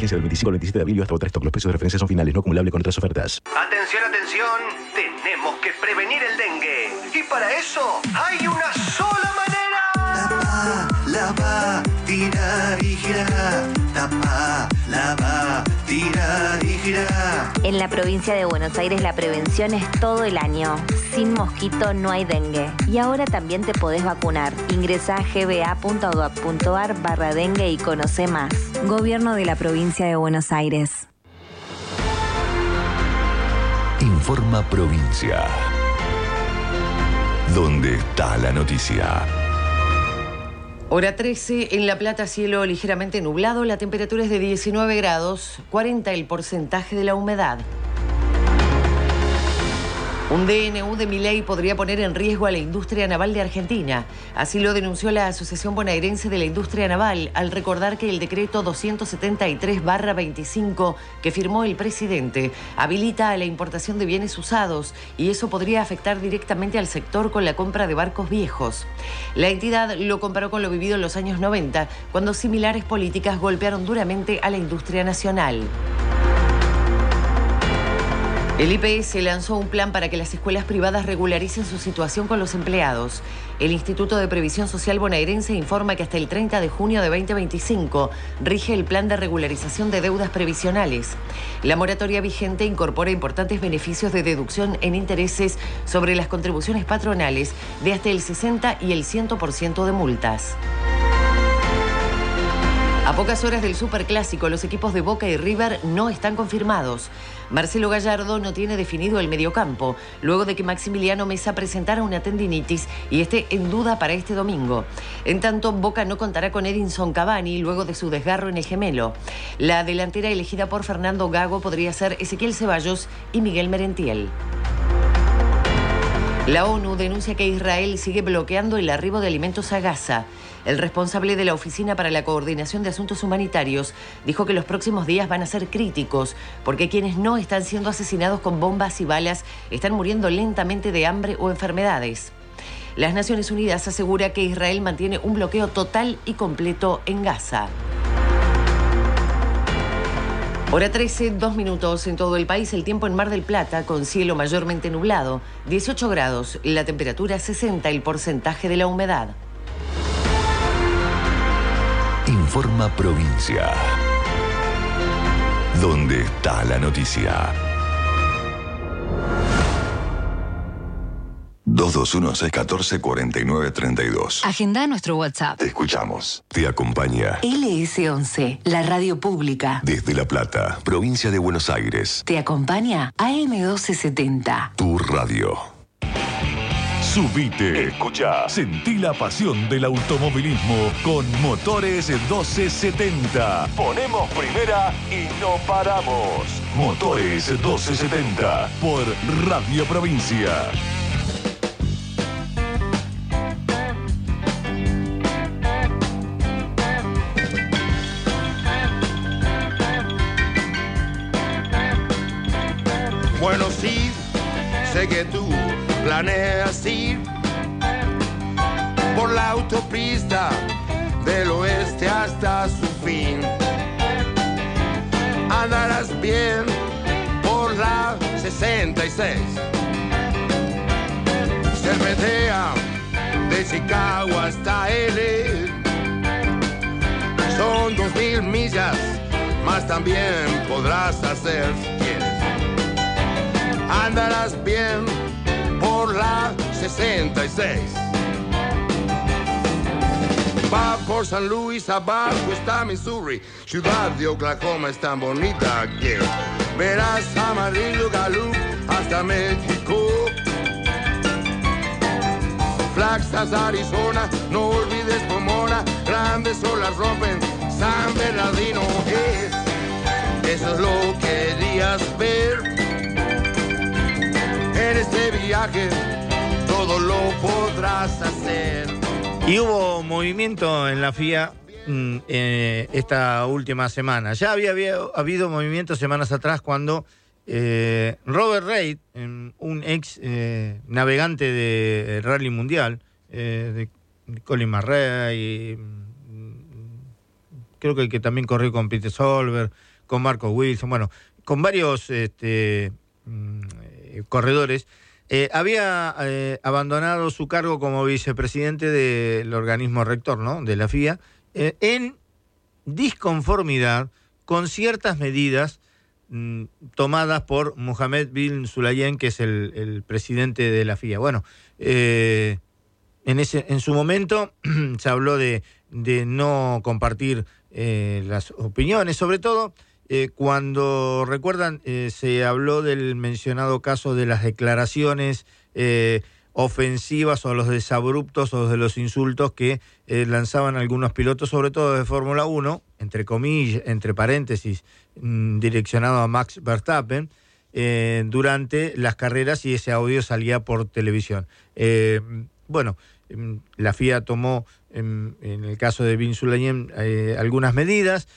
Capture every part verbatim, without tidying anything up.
Vigencia del veinticinco al veintisiete de abril y hasta otra stock. Los precios de referencia son finales, no acumulable con otras ofertas. Atención, atención. Tenemos que prevenir el dengue. Y para eso hay una sola manera. Tapa, lava, tirar y girar. Tapa, lava, tirar y girar. En la provincia de Buenos Aires la prevención es todo el año. Sin mosquito no hay dengue. Y ahora también te podés vacunar. Ingresá a gba.gov.ar barra dengue y conoce más. Gobierno de la provincia de Buenos Aires. Informa Provincia. ¿Dónde está la noticia? Hora trece, en La Plata cielo ligeramente nublado, la temperatura es de diecinueve grados, cuarenta el porcentaje de la humedad. Un D N U de Milei podría poner en riesgo a la industria naval de Argentina. Así lo denunció la Asociación Bonaerense de la Industria Naval al recordar que el decreto doscientos setenta y tres barra veinticinco que firmó el presidente habilita a la importación de bienes usados y eso podría afectar directamente al sector con la compra de barcos viejos. La entidad lo comparó con lo vivido en los años noventa, cuando similares políticas golpearon duramente a la industria nacional. El I P S lanzó un plan para que las escuelas privadas regularicen su situación con los empleados. El Instituto de Previsión Social Bonaerense informa que hasta el treinta de junio de veinte veinticinco rige el plan de regularización de deudas previsionales. La moratoria vigente incorpora importantes beneficios de deducción en intereses sobre las contribuciones patronales de hasta el sesenta y el cien por ciento de multas. A pocas horas del Superclásico, los equipos de Boca y River no están confirmados. Marcelo Gallardo no tiene definido el mediocampo, luego de que Maximiliano Mesa presentara una tendinitis y esté en duda para este domingo. En tanto, Boca no contará con Edinson Cavani luego de su desgarro en el gemelo. La delantera elegida por Fernando Gago podría ser Ezequiel Ceballos y Miguel Merentiel. La ONU denuncia que Israel sigue bloqueando el arribo de alimentos a Gaza. El responsable de la Oficina para la Coordinación de Asuntos Humanitarios dijo que los próximos días van a ser críticos porque quienes no están siendo asesinados con bombas y balas están muriendo lentamente de hambre o enfermedades. Las Naciones Unidas asegura que Israel mantiene un bloqueo total y completo en Gaza. Hora trece, dos minutos en todo el país, el tiempo en Mar del Plata con cielo mayormente nublado, dieciocho grados, la temperatura sesenta, el porcentaje de la humedad. Informa Provincia. ¿Dónde está la noticia? dos dos uno, seis uno cuatro, cuatro nueve tres dos. Agenda nuestro WhatsApp. Te escuchamos. Te acompaña L S once, la radio pública. desde La Plata, provincia de Buenos Aires. Te acompaña A M doce setenta. Tu radio. Subite, escucha, sentí la pasión del automovilismo con Motores doce setenta. Ponemos primera y no paramos. Motores doce setenta por Radio Provincia. Bueno, sí, sé que tú planeas ir por la autopista del oeste hasta su fin. Andarás bien por la sesenta y seis. Cervetea de Chicago hasta L. Son dos mil millas, más también podrás hacer si quieres. Andarás bien por la sesenta y seis. Va por San Luis, abajo está Missouri. Ciudad de Oklahoma es tan bonita que verás Amarillo, Gallup hasta México. Flagstaff, Arizona, no olvides Pomona. Grandes olas rompen San Bernardino. Es, eso es lo que querías ver. En este viaje todo lo podrás hacer. Y hubo movimiento en la F I A mm, eh, esta última semana. Ya había, había habido movimiento semanas atrás cuando eh, Robert Reid, eh, un ex eh, navegante de Rally Mundial, eh, de, de Colin Murray, y, mm, creo que, que también corrió con Peter Solberg, con Marco Wilson, bueno, con varios este, mm, corredores, eh, había eh, abandonado su cargo como vicepresidente del organismo rector, ¿no?, de la F I A, eh, en disconformidad con ciertas medidas mm, tomadas por Mohammed bin Sulayem, que es el, el presidente de la F I A. Bueno, eh, en, ese, en su momento se habló de, de no compartir eh, las opiniones, sobre todo eh, cuando, recuerdan, eh, se habló del mencionado caso de las declaraciones eh, ofensivas o los desabruptos o de los insultos que eh, lanzaban algunos pilotos, sobre todo de Fórmula uno, entre comillas, entre paréntesis, mmm, direccionado a Max Verstappen, eh, durante las carreras, y ese audio salía por televisión. Eh, bueno, la F I A tomó, en, en el caso de bin Sulayem, eh, algunas medidas,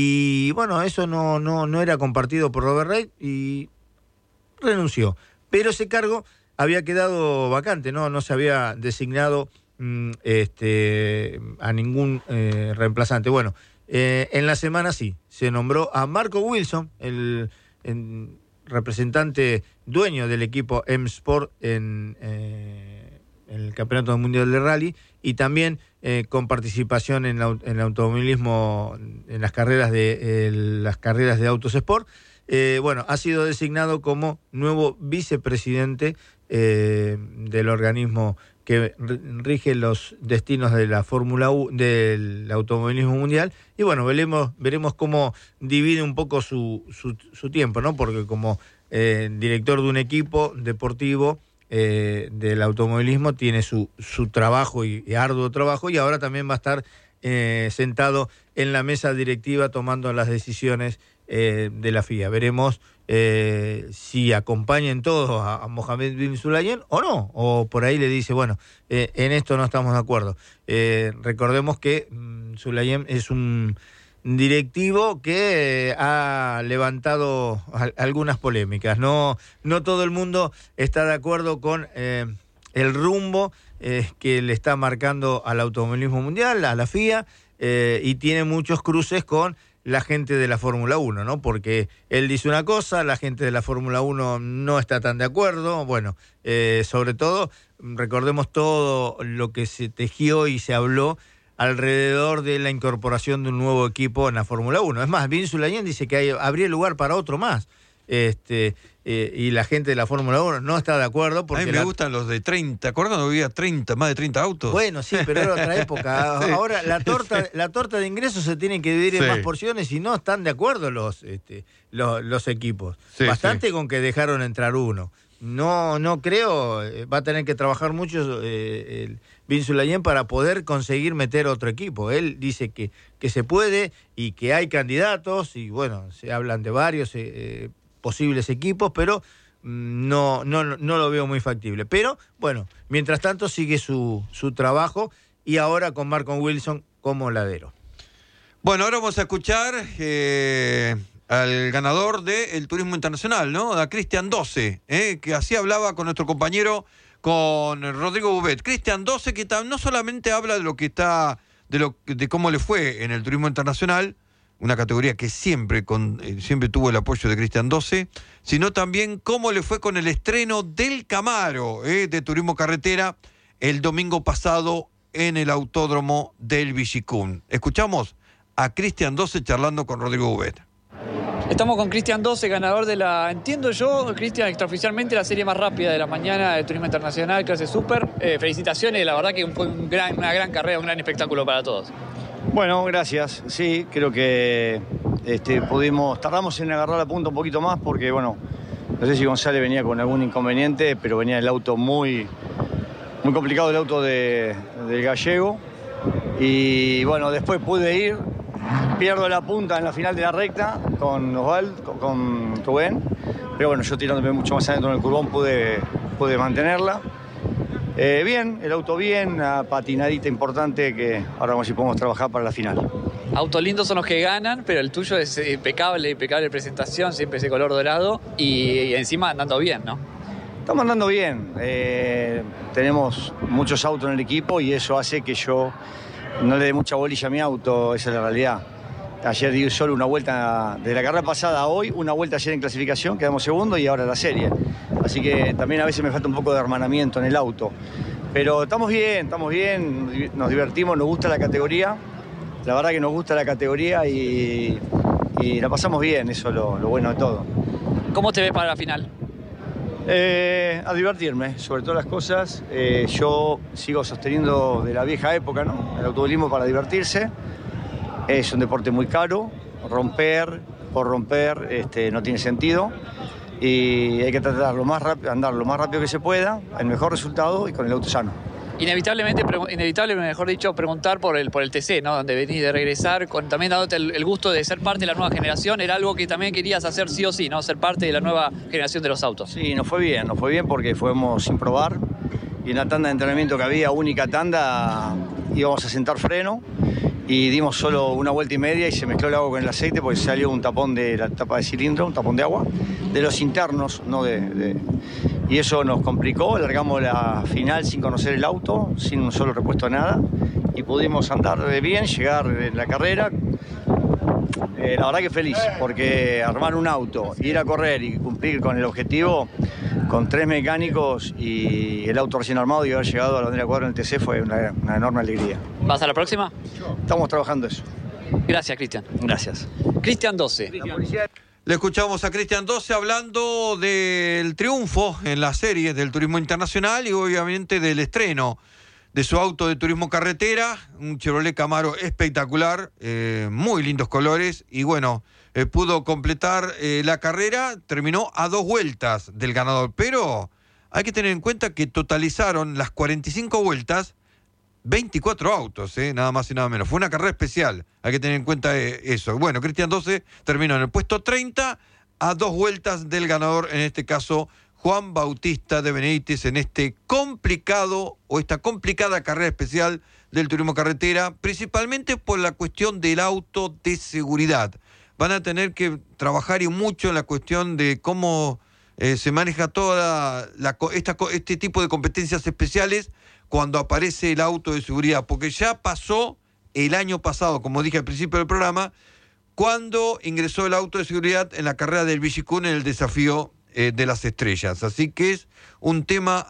y bueno, eso no, no, no era compartido por Robert Reid y renunció. Pero ese cargo había quedado vacante, no, no se había designado mm, este, a ningún eh, reemplazante. Bueno, eh, en la semana sí, se nombró a Marco Wilson, el, el representante dueño del equipo M-Sport en... Eh, el Campeonato Mundial de Rally, y también eh, con participación en, la, en el automovilismo, en las carreras de eh, las carreras de Autos Sport. Eh, bueno, ha sido designado como nuevo vicepresidente eh, del organismo que rige los destinos de la Fórmula uno, del automovilismo mundial, y bueno, veremos, veremos cómo divide un poco su, su, su tiempo, ¿no? Porque como eh, director de un equipo deportivo Eh, del automovilismo tiene su, su trabajo y, y arduo trabajo, y ahora también va a estar eh, sentado en la mesa directiva tomando las decisiones eh, de la F I A. Veremos eh, si acompañan todos a, a Mohammed bin Sulayem o no, o por ahí le dice, bueno, eh, en esto no estamos de acuerdo. Eh, recordemos que mm, Sulayem es un directivo que eh, ha levantado a, algunas polémicas. No, no todo el mundo está de acuerdo con eh, el rumbo eh, que le está marcando al automovilismo mundial, a la F I A, eh, y tiene muchos cruces con la gente de la Fórmula uno, ¿no? Porque él dice una cosa, la gente de la Fórmula uno no está tan de acuerdo. Bueno, eh, sobre todo, recordemos todo lo que se tejió y se habló alrededor de la incorporación de un nuevo equipo en la Fórmula uno. Es más, bin Sulayem dice que hay, habría lugar para otro más. Este, eh, y la gente de la Fórmula uno no está de acuerdo. Porque a mí me la... gustan los de treinta. ¿Acuerdan cuando había treinta, más de treinta autos? Bueno, sí, pero era otra época. Sí. Ahora la torta, la torta de ingresos se tiene que dividir sí. en más porciones, y no están de acuerdo los, este, los, los equipos. Sí, Bastante sí. con que dejaron entrar uno. No, no creo, va a tener que trabajar mucho eh, el bin Sulayem para poder conseguir meter otro equipo. Él dice que, que se puede y que hay candidatos, y bueno, se hablan de varios eh, posibles equipos, pero no, no, no lo veo muy factible. Pero bueno, mientras tanto sigue su, su trabajo, y ahora con Marco Wilson como ladero. Bueno, ahora vamos a escuchar Eh... al ganador del turismo internacional, ¿no? A Cristian Doce, ¿eh? Que así hablaba con nuestro compañero, con Rodrigo Bouvet. Cristian Doce, que no solamente habla de lo que está, de lo de cómo le fue en el turismo internacional, una categoría que siempre con siempre tuvo el apoyo de Cristian Doce, sino también cómo le fue con el estreno del Camaro, ¿eh? de turismo carretera, el domingo pasado en el autódromo del Villicún. Escuchamos a Cristian Doce charlando con Rodrigo Bouvet. Estamos con Cristian Doce, ganador de la, entiendo yo, Cristian, extraoficialmente la serie más rápida de la mañana de Turismo Internacional, clase Super. Eh, felicitaciones, la verdad que fue un gran, una gran carrera, un gran espectáculo para todos. Bueno, gracias. Sí, creo que este, pudimos, tardamos en agarrar la punta un poquito más porque, bueno, no sé si González venía con algún inconveniente, pero venía el auto muy, muy complicado, el auto de, del gallego. Y bueno, después pude ir. Pierdo la punta en la final de la recta con Osvaldo, con, con Rubén, pero bueno, yo tirándome mucho más adentro en el curbón pude, pude mantenerla. Eh, bien, el auto bien, una patinadita importante que ahora vamos a ver si podemos trabajar para la final. Autos lindos son los que ganan, pero el tuyo es impecable, impecable presentación, siempre ese color dorado y, y encima andando bien, ¿no? Estamos andando bien, eh, tenemos muchos autos en el equipo y eso hace que yo no le dé mucha bolilla a mi auto, esa es la realidad. Ayer di solo una vuelta de la carrera pasada a hoy, una vuelta ayer en clasificación, quedamos segundo y ahora la serie. Así que también a veces me falta un poco de hermanamiento en el auto. Pero estamos bien, estamos bien, nos divertimos, nos gusta la categoría. La verdad que nos gusta la categoría y, y la pasamos bien, eso es lo, lo bueno de todo. ¿Cómo te ves para la final? Eh, a divertirme, sobre todas las cosas. Eh, yo sigo sosteniendo de la vieja época, ¿no? El automovilismo para divertirse. Es un deporte muy caro, romper por romper este, no tiene sentido y hay que tratar lo más rápido, andar lo más rápido que se pueda, el mejor resultado y con el auto sano. Inevitablemente, inevitable, mejor dicho, preguntar por el, por el T C, ¿no? Donde venís de regresar, con, también dándote el, el gusto de ser parte de la nueva generación, era algo que también querías hacer sí o sí, ¿no? Ser parte de la nueva generación de los autos. Sí, nos fue bien, nos fue bien porque fuimos sin probar y en la tanda de entrenamiento que había, única tanda, íbamos a sentar freno y dimos solo una vuelta y media y se mezcló el agua con el aceite porque salió un tapón de la tapa de cilindro, un tapón de agua, de los internos, no de... de... Y eso nos complicó, largamos la final sin conocer el auto, sin un solo repuesto de nada, y pudimos andar bien, llegar en la carrera. Eh, la verdad que feliz, porque armar un auto, ir a correr y cumplir con el objetivo, con tres mecánicos y el auto recién armado y haber llegado a la bandera cuadro en el T C fue una, una enorme alegría. ¿Vas a la próxima? Estamos trabajando eso. Gracias, Cristian. Gracias. Cristian doce. Le escuchamos a Cristian doce hablando del triunfo en la serie del turismo internacional y obviamente del estreno de su auto de turismo carretera, un Chevrolet Camaro espectacular, eh, muy lindos colores y bueno, eh, pudo completar eh, la carrera, terminó a dos vueltas del ganador, pero hay que tener en cuenta que totalizaron las cuarenta y cinco vueltas veinticuatro autos, eh, nada más y nada menos. Fue una carrera especial, hay que tener en cuenta eh, eso. Bueno, Cristian doce terminó en el puesto treinta a dos vueltas del ganador, en este caso Juan Bautista de Benítez, en este complicado o esta complicada carrera especial del turismo carretera, principalmente por la cuestión del auto de seguridad. Van a tener que trabajar y mucho en la cuestión de cómo eh, se maneja toda la, esta, este tipo de competencias especiales cuando aparece el auto de seguridad, porque ya pasó el año pasado, como dije al principio del programa, cuando ingresó el auto de seguridad en la carrera del Villicún en el desafío eh, de las estrellas. Así que es un tema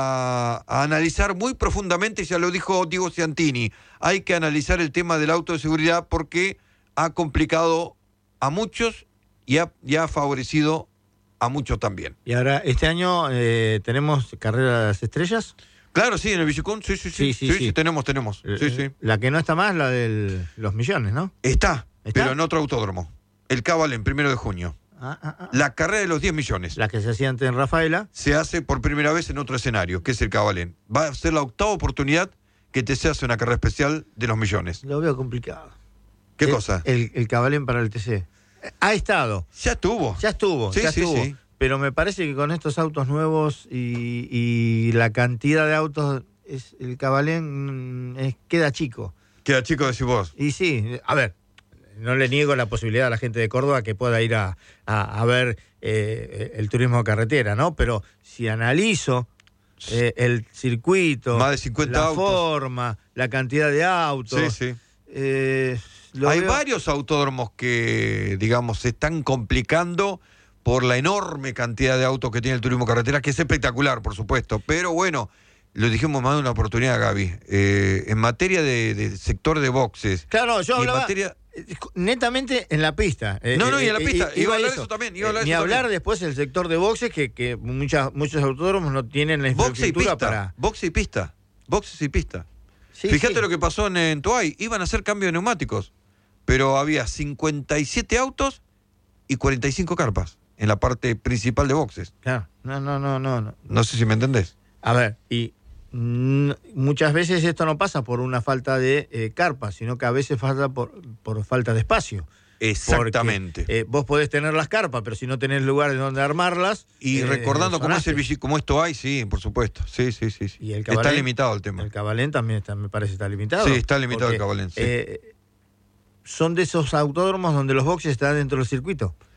a, a analizar muy profundamente, ya lo dijo Diego Ciantini, hay que analizar el tema del auto de seguridad porque ha complicado a muchos y ha, y ha favorecido a muchos también. Y ahora, este año eh, tenemos carrera de las estrellas. Claro, sí, en el Villicún, sí, sí, sí, sí, sí, sí, sí, tenemos, tenemos. Sí, sí. La que no está más, la de los millones, ¿no? Está, ¿Está? Pero en otro autódromo. El Cabalén, primero de junio. Ah, ah, ah. La carrera de los diez millones. La que se hacía antes en Rafaela. Se hace por primera vez en otro escenario, que es el Cabalén. Va a ser la octava oportunidad que te se hace una carrera especial de los millones. Lo veo complicado. ¿Qué el, cosa? El, el Cabalén para el T C. Ha estado. Ya estuvo. Ya estuvo, sí, ya sí, estuvo. Sí. Pero me parece que con estos autos nuevos y, y la cantidad de autos, es, el Cabalén es, queda chico. Queda chico, decís vos. Y sí, a ver, no le niego la posibilidad a la gente de Córdoba que pueda ir a, a, a ver eh, el turismo de carretera, ¿no? Pero si analizo eh, el circuito, más de cincuenta la autos. forma, la cantidad de autos. Sí, sí. Eh, Hay veo... varios autódromos que, digamos, se están complicando por la enorme cantidad de autos que tiene el turismo carretera, que es espectacular, por supuesto. Pero bueno, lo dijimos más de una oportunidad, Gaby. Eh, en materia de, de sector de boxes. Claro, yo hablaba materia... netamente en la pista. No, no, y en la pista. Eh, iba a hablar de eso también. Iba a hablar eh, ni eso hablar también. después del sector de boxes, que, que muchas, muchos autódromos no tienen la Boxe y infraestructura pista. para... Boxe y pista. Boxes y pista. Sí, Fíjate sí. lo que pasó en, en Toay. Iban a hacer cambio de neumáticos. Pero había cincuenta y siete autos y cuarenta y cinco carpas en la parte principal de boxes. Claro, no, no, no, no. No, no sé si me entendés. A ver, y mm, muchas veces esto no pasa por una falta de eh, carpas, sino que a veces falta por, por falta de espacio. Exactamente. Porque, eh, vos podés tener las carpas, pero si no tenés lugar en donde armarlas... Y eh, recordando cómo es el sonaste. cómo esto hay, sí, por supuesto. Sí, sí, sí. sí. Y el está Cabalén, limitado el tema. El Cabalén también está, me parece está limitado. Sí, está limitado porque, el Cabalén, sí. Eh, son de esos autódromos donde los boxes están dentro del circuito.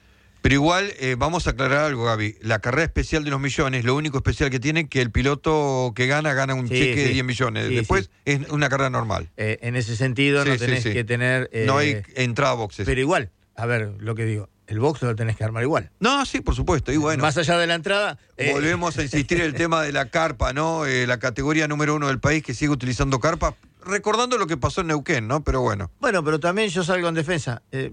Pero igual, eh, vamos a aclarar algo, Gaby. La carrera especial de los millones, lo único especial que tiene que el piloto que gana, gana un Sí, cheque sí. de diez millones. Sí, Después sí. es una carrera normal. Eh, en ese sentido Sí, no sí, tenés sí. que tener... eh, No hay entrada a boxes. Pero igual, a ver, lo que digo, el box lo tenés que armar igual. No, sí, por supuesto. Y bueno, Más allá de la entrada... eh, volvemos a insistir en el tema de la carpa, ¿no? Eh, la categoría número uno del país que sigue utilizando carpa, recordando lo que pasó en Neuquén, ¿no? Pero bueno. Bueno, pero también yo salgo en defensa. Eh,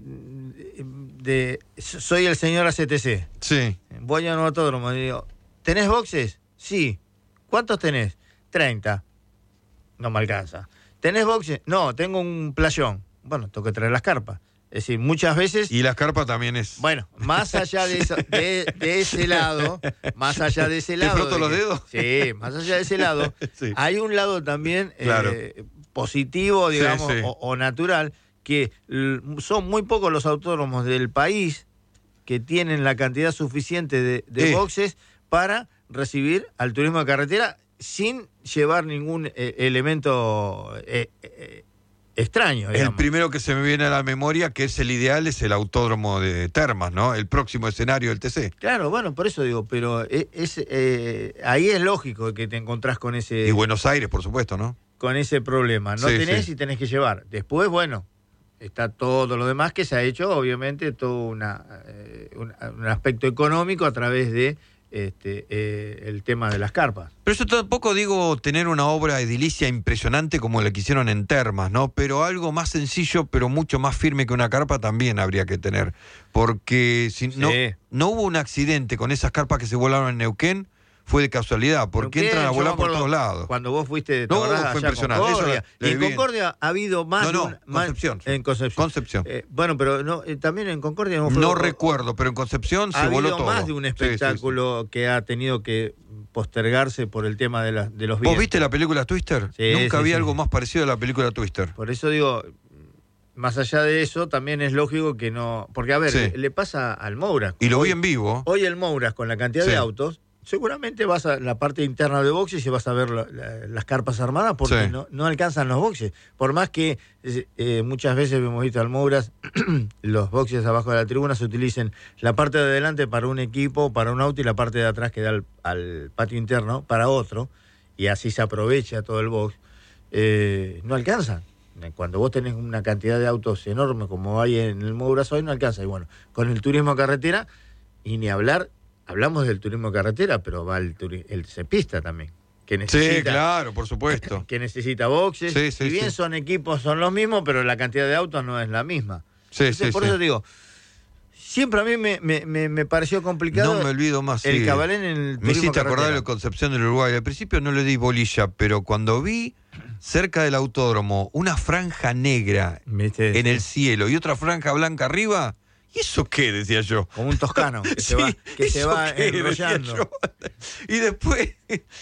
de, soy el señor A C T C. Sí. Voy a un autódromo y digo, ¿tenés boxes? Sí. ¿Cuántos tenés? treinta. No me alcanza. ¿Tenés boxes? No, tengo un playón. Bueno, tengo que traer las carpas. Es decir, muchas veces... Y las carpas también es... Bueno, más allá de, eso, de, de ese lado, más allá de ese ¿Te lado... froto de los que- dedos? Sí, más allá de ese lado, Sí. hay un lado también eh, Claro. positivo, Sí, digamos, sí. O, o natural, que l- son muy pocos los autódromos del país que tienen la cantidad suficiente de, de Eh. boxes para recibir al turismo de carretera sin llevar ningún eh, elemento eh, eh, extraño, El digamos. primero que se me viene a la memoria, que es el ideal, es el autódromo de Termas, ¿no? El próximo escenario del T C. Claro, bueno, por eso digo, pero es, es, eh, ahí es lógico que te encontrás con ese Y Buenos Aires, por supuesto, ¿no? con ese problema. No Sí, tenés sí. y tenés que llevar. Después, bueno, está todo lo demás que se ha hecho, obviamente, todo una, eh, un, un aspecto económico a través de este, eh, el tema de las carpas. Pero yo tampoco digo tener una obra edilicia impresionante como la que hicieron en Termas, ¿no? Pero algo más sencillo, pero mucho más firme que una carpa también habría que tener. Porque si no, Sí. no hubo un accidente con esas carpas que se volaron en Neuquén, fue de casualidad, porque Neuquén, entran a yo volar me por acuerdo todos lados. Cuando vos fuiste, ¿te No, acordás? fue Allá a impresionante. Concordia. Eso la- la Y en vi en- Concordia ha habido más No, de no, un- más- Concepción. en Concepción. Concepción. Eh, bueno, pero no, eh, también en Concordia no fue... No o- recuerdo, pero en Concepción ha se voló habido todo. más de un Sí, sí, sí. espectáculo que ha tenido que postergarse por el tema de, la, de los ¿Vos vientos. viste la película Twister? Sí, Nunca sí, vi sí. algo más parecido a la película Twister. Por eso digo, más allá de eso, también es lógico que no... Porque, a ver, Sí. le, le pasa al Mouras. Y lo Hoy- vi en vivo. Hoy el Mouras, con la cantidad Sí. de autos, seguramente vas a la parte interna de boxes y vas a ver la- la- las carpas armadas porque Sí. no, no alcanzan los boxes. Por más que eh, eh, muchas veces hemos visto al Mouras, los boxes abajo de la tribuna se utilicen la parte de adelante para un equipo, para un auto, y la parte de atrás que da al, al patio interno para otro, y así se aprovecha todo el box, eh, no alcanzan. Cuando vos tenés una cantidad de autos enorme como hay en el Mouras hoy, no alcanza. Y bueno, con el turismo carretera, y ni hablar, hablamos del turismo carretera, pero va el, turi- el cepista también, que necesita, Sí, claro, por supuesto. que necesita boxes. Sí, sí, si bien sí. son equipos, son los mismos, pero la cantidad de autos no es la misma. Sí, Entonces, sí, por sí. eso digo, siempre a mí me, me, me, me pareció complicado No me olvido más. el sí. cabalén en el turismo Me hiciste acordar carretera. de la Concepción del Uruguay. Al principio no le di bolilla, pero cuando vi cerca del autódromo una franja negra ¿Viste? en el cielo y otra franja blanca arriba, ¿y eso qué? Decía yo. Como un toscano que se Sí, va, que se ¿eso va qué? Decía enrollando. yo. Y después,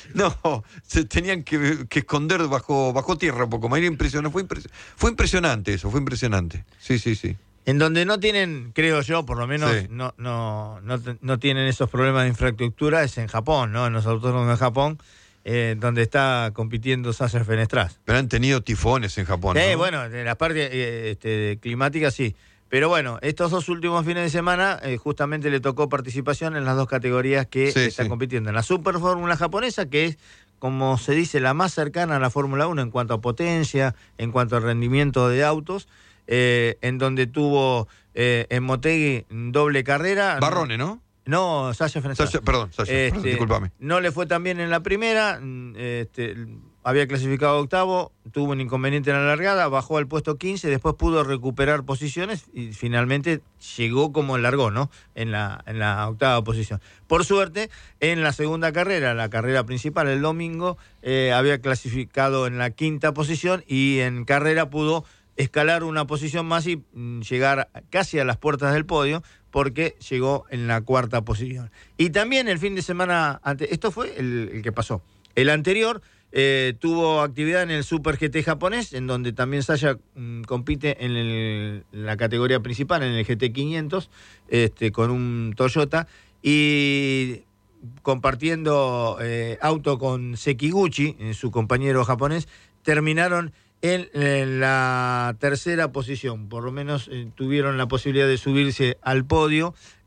no, se tenían que, que esconder bajo, bajo tierra un poco más. Era impresionante. Fue, impres- fue impresionante eso, fue impresionante. Sí, sí, sí. En donde no tienen, creo yo, por lo menos Sí. no, no, no, te- no tienen esos problemas de infraestructura, es en Japón, ¿no? En los autódromos de Japón, eh, donde está compitiendo Sasha Fenestraz. Pero han tenido tifones en Japón. Sí, ¿no? bueno, de la parte eh, este, climática sí. Pero bueno, estos dos últimos fines de semana eh, justamente le tocó participación en las dos categorías que Sí, están sí. compitiendo. En la Super Fórmula japonesa, que es, como se dice, la más cercana a la Fórmula uno en cuanto a potencia, en cuanto al rendimiento de autos, eh, en donde tuvo eh, en Motegi doble carrera. Barrone, ¿no? No, Sasha Fenestraz. Sasha- perdón, Sasha, perdón, Este, discúlpame. No le fue tan bien en la primera, mm, este, había clasificado octavo, tuvo un inconveniente en la largada, bajó al puesto quince, después pudo recuperar posiciones y finalmente llegó como largó, ¿no? En la, en la octava posición. Por suerte, en la segunda carrera, la carrera principal el domingo, eh, había clasificado en la quinta posición y en carrera pudo escalar una posición más y mm, llegar casi a las puertas del podio, porque llegó en la cuarta posición. Y también el fin de semana antes, esto fue el, el que pasó. El anterior eh, tuvo actividad en el Super G T japonés, en donde también Sasha mm, compite en, el- en la categoría principal, en el G T quinientos, este, con un Toyota, y compartiendo eh, auto con Sekiguchi, eh, su compañero japonés, terminaron en, en la tercera posición. Por lo menos eh, tuvieron la posibilidad de subirse al podio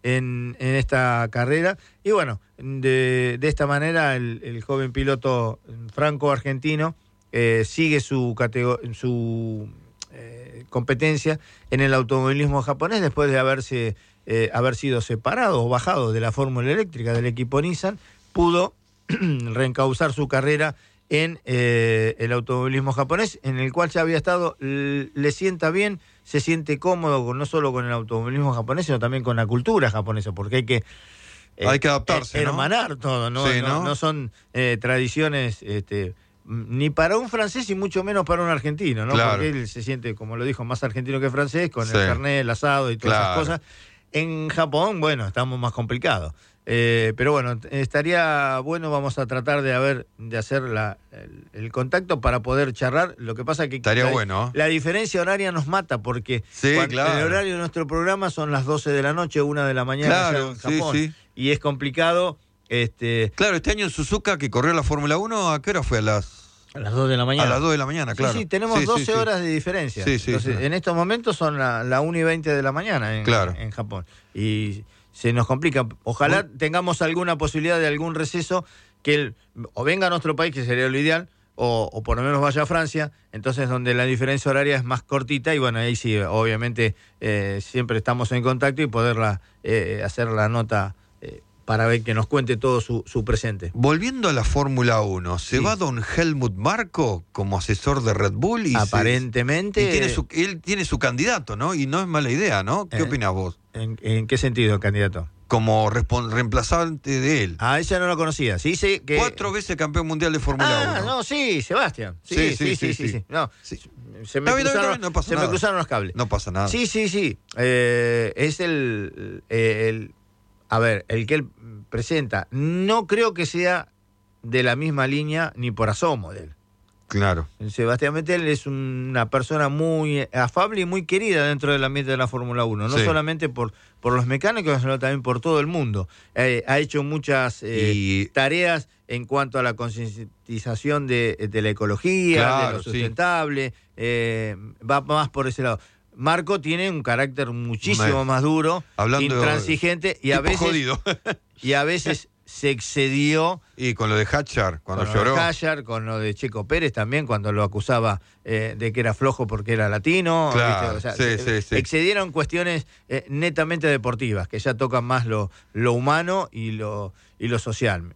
en, en esta carrera. Y bueno, de, de esta manera el, el joven piloto franco-argentino eh, sigue su, catego- su eh, competencia en el automovilismo japonés después de haberse eh, haber sido separado o bajado de la fórmula eléctrica del equipo Nissan. Pudo reencauzar su carrera en eh, el automovilismo japonés, en el cual ya había estado, l- le sienta bien, se siente cómodo con, no solo con el automovilismo japonés, sino también con la cultura japonesa, porque hay que eh, hay que adaptarse, eh, ¿no? hermanar todo, ¿no? Sí, no, ¿no? no son eh, tradiciones este, ni para un francés y mucho menos para un argentino, ¿no? Claro. Porque él se siente, como lo dijo, más argentino que francés, con Sí. el carnet, el asado y todas Claro. esas cosas. En Japón, bueno, estamos más complicados. Eh, pero bueno, estaría bueno, vamos a tratar de haber, de hacer la, el, el contacto para poder charlar. Lo que pasa que Estaría la, bueno. la diferencia horaria nos mata porque Sí, cuando- claro. el horario de nuestro programa son las doce de la noche, una de la mañana Claro, allá en sí, Japón. sí. Y es complicado. Este, Claro, este año en Suzuka, que corrió la Fórmula uno, ¿a qué hora fue? A las... a las dos de la mañana. A las dos de la mañana, claro. Sí, sí, tenemos Sí, sí, doce sí. horas de diferencia. Sí, sí, Entonces, sí. en estos momentos son la, la una y veinte de la mañana en, Claro. en Japón. Y se nos complica. Ojalá Bueno. tengamos alguna posibilidad de algún receso que él o venga a nuestro país, que sería lo ideal, o, o por lo menos vaya a Francia, entonces donde la diferencia horaria es más cortita y bueno, ahí sí, obviamente eh, siempre estamos en contacto y poderla eh, hacer la nota eh, para ver que nos cuente todo su, su presente. Volviendo a la Fórmula uno, ¿se Sí. va don Helmut Marko como asesor de Red Bull? Y se- Aparentemente... y tiene su, él tiene su candidato, ¿no? Y no es mala idea, ¿no? ¿Qué Eh, opinas vos? ¿En, en qué sentido, candidato? Como respon- reemplazante de él. Ah, ella no lo conocía. Sí, sí, que... Cuatro veces campeón mundial de Fórmula Ah, uno. no, sí, Sebastián. Sí, sí, sí, sí. sí. No, Sí. se me Está bien, está cruzaron, bien, no pasa se me nada. cruzaron los cables. No pasa nada. Sí, sí, sí. Eh, es el, eh, el... A ver, el que él presenta. No creo que sea de la misma línea ni por asomo de él. Claro. Sebastián Vettel es una persona muy afable y muy querida dentro del ambiente de la Fórmula uno, no Sí. solamente por, por los mecánicos, sino también por todo el mundo. Eh, ha hecho muchas eh, Y- tareas en cuanto a la concientización de, de la ecología, Claro, de lo sí. sustentable, eh, va más por ese lado. Marco tiene un carácter muchísimo Me- más duro, Hablando de- intransigente y a Tipo veces jodido. y a veces se excedió. Y con lo de Hatchar, cuando con lloró. lo de Hayar, con lo de Checo Pérez también, cuando lo acusaba eh, de que era flojo porque era latino. Claro, ¿viste? O sea, sí, se- sí, sí. excedieron cuestiones eh, netamente deportivas, que ya tocan más lo, lo humano y lo, y lo social.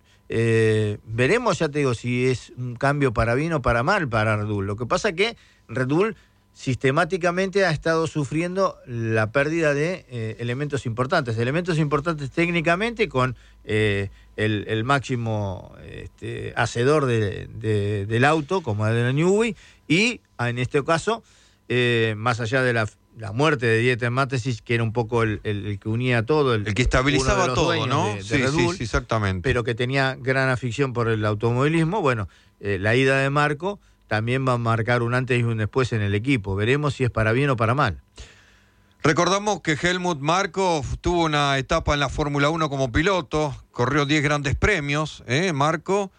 Eh, veremos, ya te digo, si es un cambio para bien o para mal para Red Bull. Lo que pasa que Red Bull sistemáticamente ha estado sufriendo la pérdida de eh, elementos importantes, elementos importantes técnicamente con eh, el, el máximo este, hacedor de, de, del auto, como Adrian Newey, y en este caso, eh, más allá de la, la muerte de Dieter Mateschitz, que era un poco el, el, el que unía todo, el, El que estabilizaba uno de los todo, dueños ¿no? de- de sí, Red sí, Bull, sí, exactamente. pero que tenía gran afición por el automovilismo, bueno, eh, la ida de Marco también va a marcar un antes y un después en el equipo. Veremos si es para bien o para mal. Recordamos que Helmut Marko tuvo una etapa en la Fórmula uno como piloto, corrió diez grandes premios, ¿eh? Marko.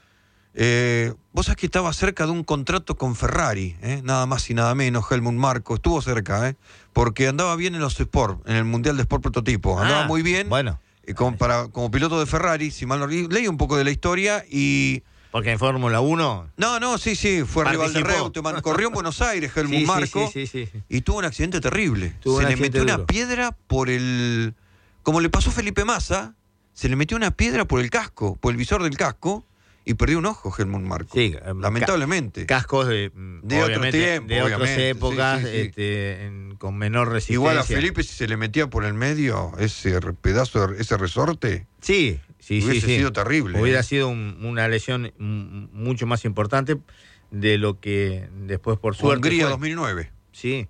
Eh, vos sabés que estaba cerca de un contrato con Ferrari, ¿eh? Nada más y nada menos, Helmut Marko. Estuvo cerca, ¿eh? Porque andaba bien en los Sport, en el Mundial de Sport Prototipo. Andaba Ah, muy bien. Bueno, eh, como, para, como piloto de Ferrari, si mal no recuerdo. Leí un poco de la historia y... porque en Fórmula uno... No, no, sí, sí, fue rival de Participó. Reutemann. Corrió en Buenos Aires, Helmut Sí, sí, Marko. sí, sí, sí. Y tuvo un accidente terrible. Tuvo se un le accidente metió una duro. piedra por el... Como le pasó a Felipe Massa, se le metió una piedra por el casco, por el visor del casco, y perdió un ojo Helmut Marko. Sí, eh, lamentablemente. Cascos de, De otro obviamente, tiempo, de otras obviamente, épocas, sí, sí, sí. este, en- con menor resistencia. Igual a Felipe, si se le metía por el medio ese re- pedazo, de- ese resorte, Sí, sí, sí. hubiese sí. sido terrible. Hubiera ¿eh? sido un- una lesión mm, mucho más importante de lo que después, por suerte. Hungría fue. dos mil nueve. Sí,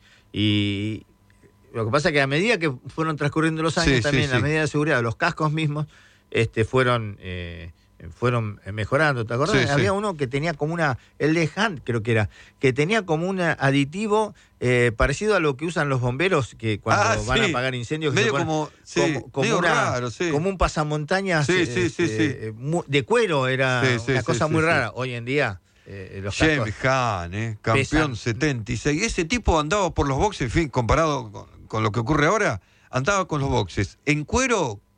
y lo que pasa es que a medida que fueron transcurriendo los años, Sí, también sí, la sí. medida de seguridad, los cascos mismos, este, fueron eh, fueron mejorando. ¿Te acordás? Sí, sí. Había uno que tenía como una, el de Hunt creo que era, que tenía como un aditivo eh, parecido a lo que usan los bomberos que cuando Ah, van sí. a apagar incendios, que Medio se ponen como, sí, como, como medio una- raro, sí. como un pasamontañas Sí, eh, sí, sí, este, sí. mu- de cuero, era Sí, sí, una sí, cosa sí, muy sí. rara. Hoy en día eh, los James cascos... Hunt, ¿eh? Campeón pesan. setenta y seis. Ese tipo andaba por los boxes, en fin, comparado con, con lo que ocurre ahora, andaba con los boxes en cuero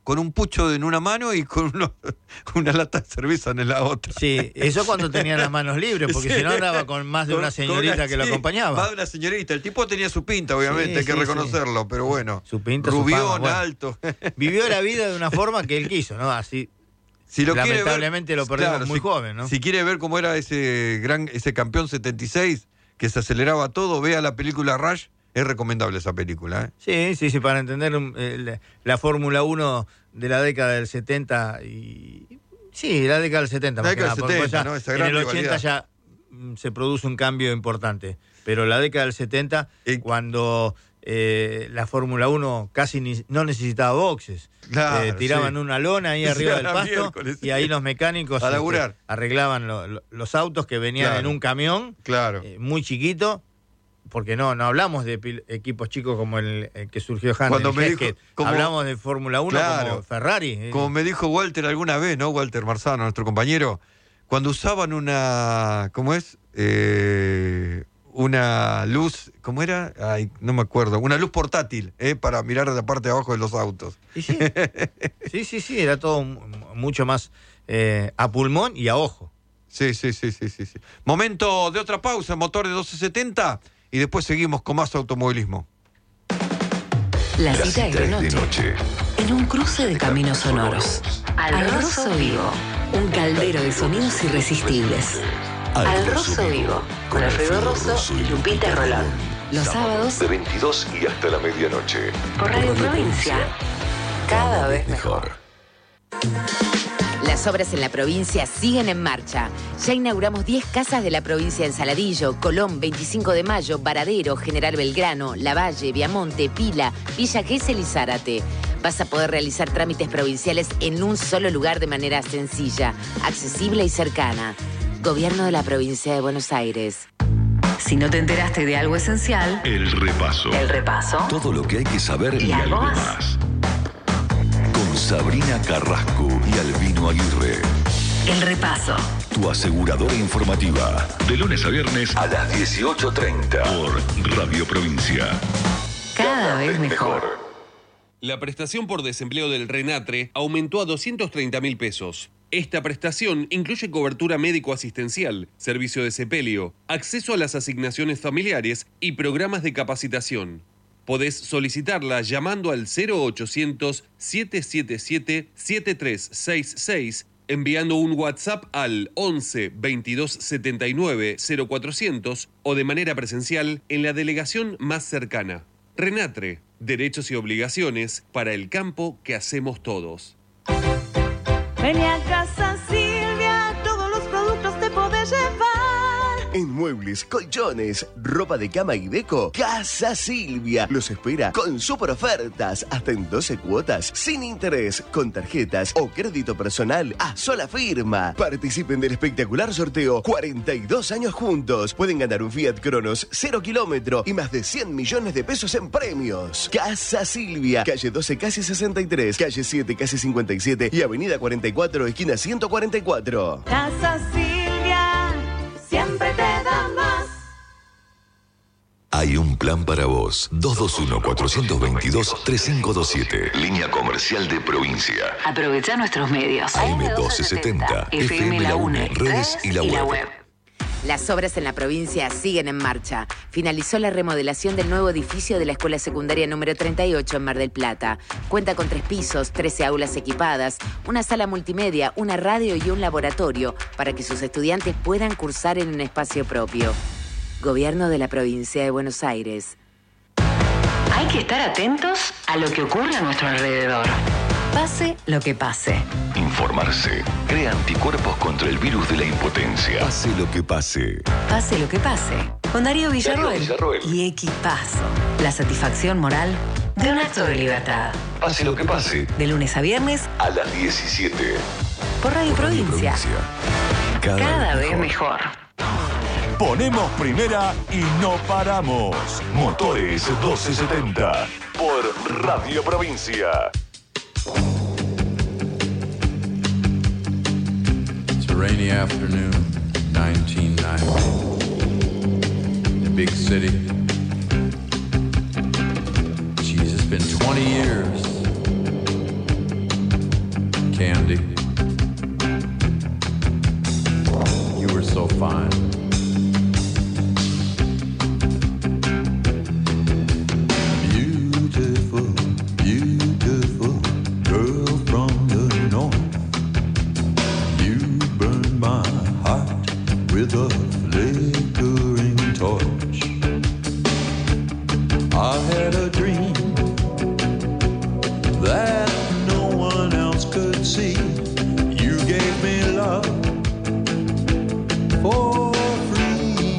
con un pucho en una mano y con uno, una lata de cerveza en la otra. Sí, eso cuando tenía las manos libres, porque Sí. si no andaba con más de Con- una señorita con una- que lo sí, acompañaba. Más de una señorita. El tipo tenía su pinta, obviamente, Sí, hay que sí, reconocerlo, pero bueno. Su pinta, su rubión, fama, bueno. alto. Vivió la vida de una forma que él quiso, ¿no? Así. Si lo quiere ver- lamentablemente lo perdimos claro, muy si- joven, ¿no? Si quiere ver cómo era ese gran ese campeón setenta y seis, que se aceleraba todo, vea la película Rush. Es recomendable esa película, ¿eh? Sí, sí, sí, para entender um, eh, la, la Fórmula uno de la década del setenta y... Sí, la década del setenta. La más que década del nada, porque setenta, ya ¿no? Esa en gran el ochenta rivalidad. ya mm, se produce un cambio importante. Pero la década del setenta, cuando eh, la Fórmula uno casi ni- no necesitaba boxes. Claro, Eh, tiraban sí. una lona ahí Sí, arriba a del la pasto miércoles, y ahí sí. los mecánicos A este, laburar. arreglaban lo- lo- los autos que venían Claro. en un camión Claro. eh, muy chiquito. Porque no, no hablamos de pil- equipos chicos como el, el que surgió Honda. Cuando el me Hesketh. dijo- como- hablamos de Fórmula uno Claro. como Ferrari. eh. Como me dijo Walter alguna vez, ¿no? Walter Marzano, nuestro compañero, cuando usaban una, ¿cómo es? Eh, una luz, ¿cómo era? Ay, no me acuerdo. Una luz portátil, ¿eh? Para mirar de la parte de abajo de los autos. Y sí. sí, sí, sí, era todo m- mucho más eh, a pulmón y a ojo. Sí, sí, sí, sí, sí, sí. Momento de otra pausa, motor de doce setenta, y después seguimos con más automovilismo. La cita es de noche. En un cruce de caminos sonoros. Al Rosso Vivo. Un caldero de sonidos irresistibles. Al Rosso Vivo. Con Alfredo Rosso y Lupita Rolón. Los sábados De veintidós y hasta la medianoche. por Radio Provincia. Cada vez mejor. Las obras en la provincia siguen en marcha. Ya inauguramos diez casas de la provincia en Saladillo, Colón, veinticinco de mayo, Varadero, General Belgrano, Lavalle, Viamonte, Pila, Villa Gesell y Zárate. Vas a poder realizar trámites provinciales en un solo lugar de manera sencilla, accesible y cercana. Gobierno de la provincia de Buenos Aires. Si no te enteraste de algo esencial, El repaso. el repaso. Todo lo que hay que saber y, ¿Y algo algo más? más. Con Sabrina Carrasco y Albino Aguirre. El repaso. Tu aseguradora informativa. De lunes a viernes a las dieciocho treinta. Por Radio Provincia. Cada vez mejor. La prestación por desempleo del RENATRE aumentó a doscientos treinta mil pesos. Esta prestación incluye cobertura médico-asistencial, servicio de sepelio, acceso a las asignaciones familiares y programas de capacitación. Podés solicitarla llamando al cero ochocientos, siete siete siete, siete tres seis seis, enviando un WhatsApp al once, veintidós setenta y nueve, cero cuatrocientos o de manera presencial en la delegación más cercana. RENATRE, derechos y obligaciones para el campo que hacemos todos. Vení a Casa Silvia, todos los productos te podés llevar. En muebles, colchones, ropa de cama y deco, Casa Silvia los espera con super ofertas hasta en doce cuotas, sin interés, con tarjetas o crédito personal a sola firma. Participen del espectacular sorteo cuarenta y dos años juntos. Pueden ganar un Fiat Cronos cero kilómetro y más de cien millones de pesos en premios. Casa Silvia, calle doce, casi sesenta y tres, calle siete, casi cincuenta y siete y avenida cuarenta y cuatro, esquina ciento cuarenta y cuatro. Casa Silvia, siempre te da más. Hay un plan para vos. dos dos uno, cuatro dos dos, tres cinco dos siete. Línea comercial de provincia. Aprovecha nuestros medios. A M doce setenta. F M La UNE, redes y la web. Las obras en la provincia siguen en marcha. Finalizó la remodelación del nuevo edificio de la Escuela Secundaria número treinta y ocho en Mar del Plata. Cuenta con tres pisos, trece aulas equipadas, una sala multimedia, una radio y un laboratorio para que sus estudiantes puedan cursar en un espacio propio. Gobierno de la provincia de Buenos Aires. Hay que estar atentos a lo que ocurre a nuestro alrededor. Pase lo que pase. Informarse. Crea anticuerpos contra el virus de la impotencia. Pase lo que pase. Pase lo que pase. Con Darío Villarroel, Darío Villarroel. y Equipazo. La satisfacción moral de un acto de libertad. Pase lo que pase. De lunes a viernes A las diecisiete. por Radio Provincia. Cada, Cada vez vez mejor. Ponemos primera y no paramos. Motores doce setenta. Por Radio Provincia. It's a rainy afternoon, nineteen ninety. In a big city. Geez, it's been twenty years candy. You were so fine. Beautiful, beautiful girl from the north. You burned my heart with a flickering torch. I had a dream that no one else could see. You gave me love for free.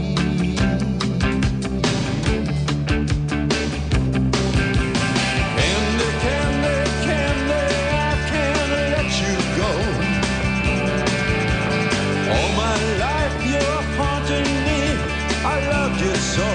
Candy, candy, candy, I can't let you go. All my life you're haunting me. I loved you so.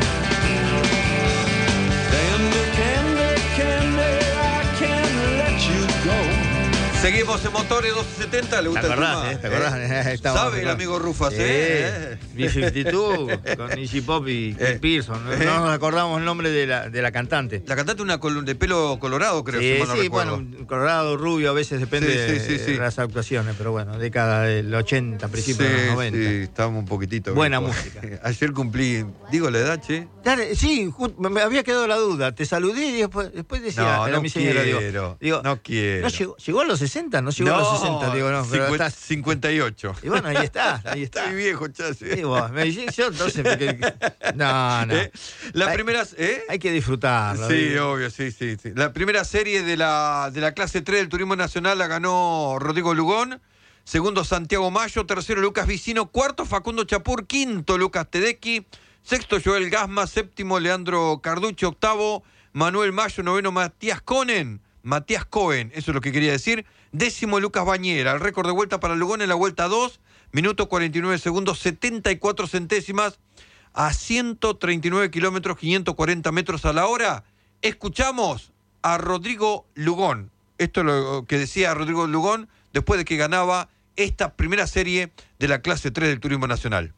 Seguimos en Motores doscientos setenta, ¿le gusta ¿Te acordás, el tema? eh? ¿Te acordás? ¿Eh? Estamos- ¿Sabe el amigo Rufas, eh? Eh, B cincuenta y dos con Iggy Pop y Keith Pearson. No, no nos acordamos el nombre de la, de la cantante. La cantante una col- de pelo colorado, creo, Sí, si mal no sí, recuerdo. bueno, colorado, rubio, a veces depende Sí, sí, sí, sí. de las actuaciones, pero bueno, década del ochenta, principios Sí, de los noventa. sí, estábamos un poquitito. Buena viejos. música. Ayer cumplí, digo la edad, che. Dale, sí, ju- me me había quedado la duda. Te saludé y después, después decía, No, era no mi señora, digo, quiero, digo, no quiero. ¿no llegó, llegó a los sesenta? ¿No llegó a los sesenta? Digo, no, pero cincuenta, estás- cincuenta y ocho. Y bueno, ahí está, ahí está. Estoy viejo, chace. Sí, vos, me decís, yo entonces, porque- no, no. ¿Eh? La hay, primera, ¿eh? hay que disfrutarlo. Sí, digo. obvio, sí, sí, sí. La primera serie de la, de la clase tres del Turismo Nacional la ganó Rodrigo Lugón. Segundo, Santiago Mayo. Tercero, Lucas Vicino. Cuarto, Facundo Chapur. Quinto, Lucas Tedeschi. Sexto, Joel Gasma. Séptimo, Leandro Carducci. Octavo, Manuel Mayo. Noveno, Matías Conen. Matías Cohen, eso es lo que quería decir. Décimo, Lucas Bañera. El récord de vuelta para Lugón en la vuelta dos. Minuto cuarenta y nueve segundos, setenta y cuatro centésimas. A ciento treinta y nueve kilómetros, quinientos cuarenta metros a la hora. Escuchamos a Rodrigo Lugón. Esto es lo que decía Rodrigo Lugón después de que ganaba esta primera serie de la clase tres del Turismo Nacional.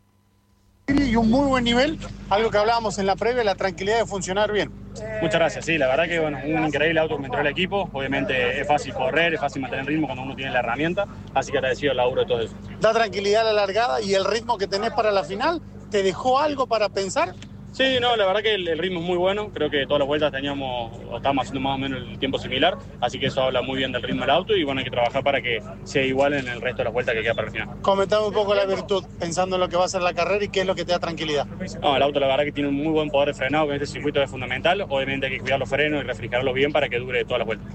Y un muy buen nivel, algo que hablábamos en la previa, la tranquilidad de funcionar bien. Muchas gracias, sí, la verdad que bueno, un increíble auto que me entró el equipo, obviamente es fácil correr, es fácil mantener el ritmo cuando uno tiene la herramienta, así que agradecido el laburo de todo eso. Da tranquilidad a la largada y el ritmo que tenés para la final, ¿te dejó algo para pensar? Sí, no, la verdad que el, el ritmo es muy bueno, creo que todas las vueltas teníamos, o estábamos haciendo más o menos el tiempo similar, así que eso habla muy bien del ritmo del auto y bueno, hay que trabajar para que sea igual en el resto de las vueltas que queda para el final. Comentame un poco la virtud, pensando en lo que va a ser la carrera y qué es lo que te da tranquilidad. No, el auto la verdad que tiene un muy buen poder de frenado, que en este circuito es fundamental, obviamente hay que cuidar los frenos y refrigerarlos bien para que dure todas las vueltas.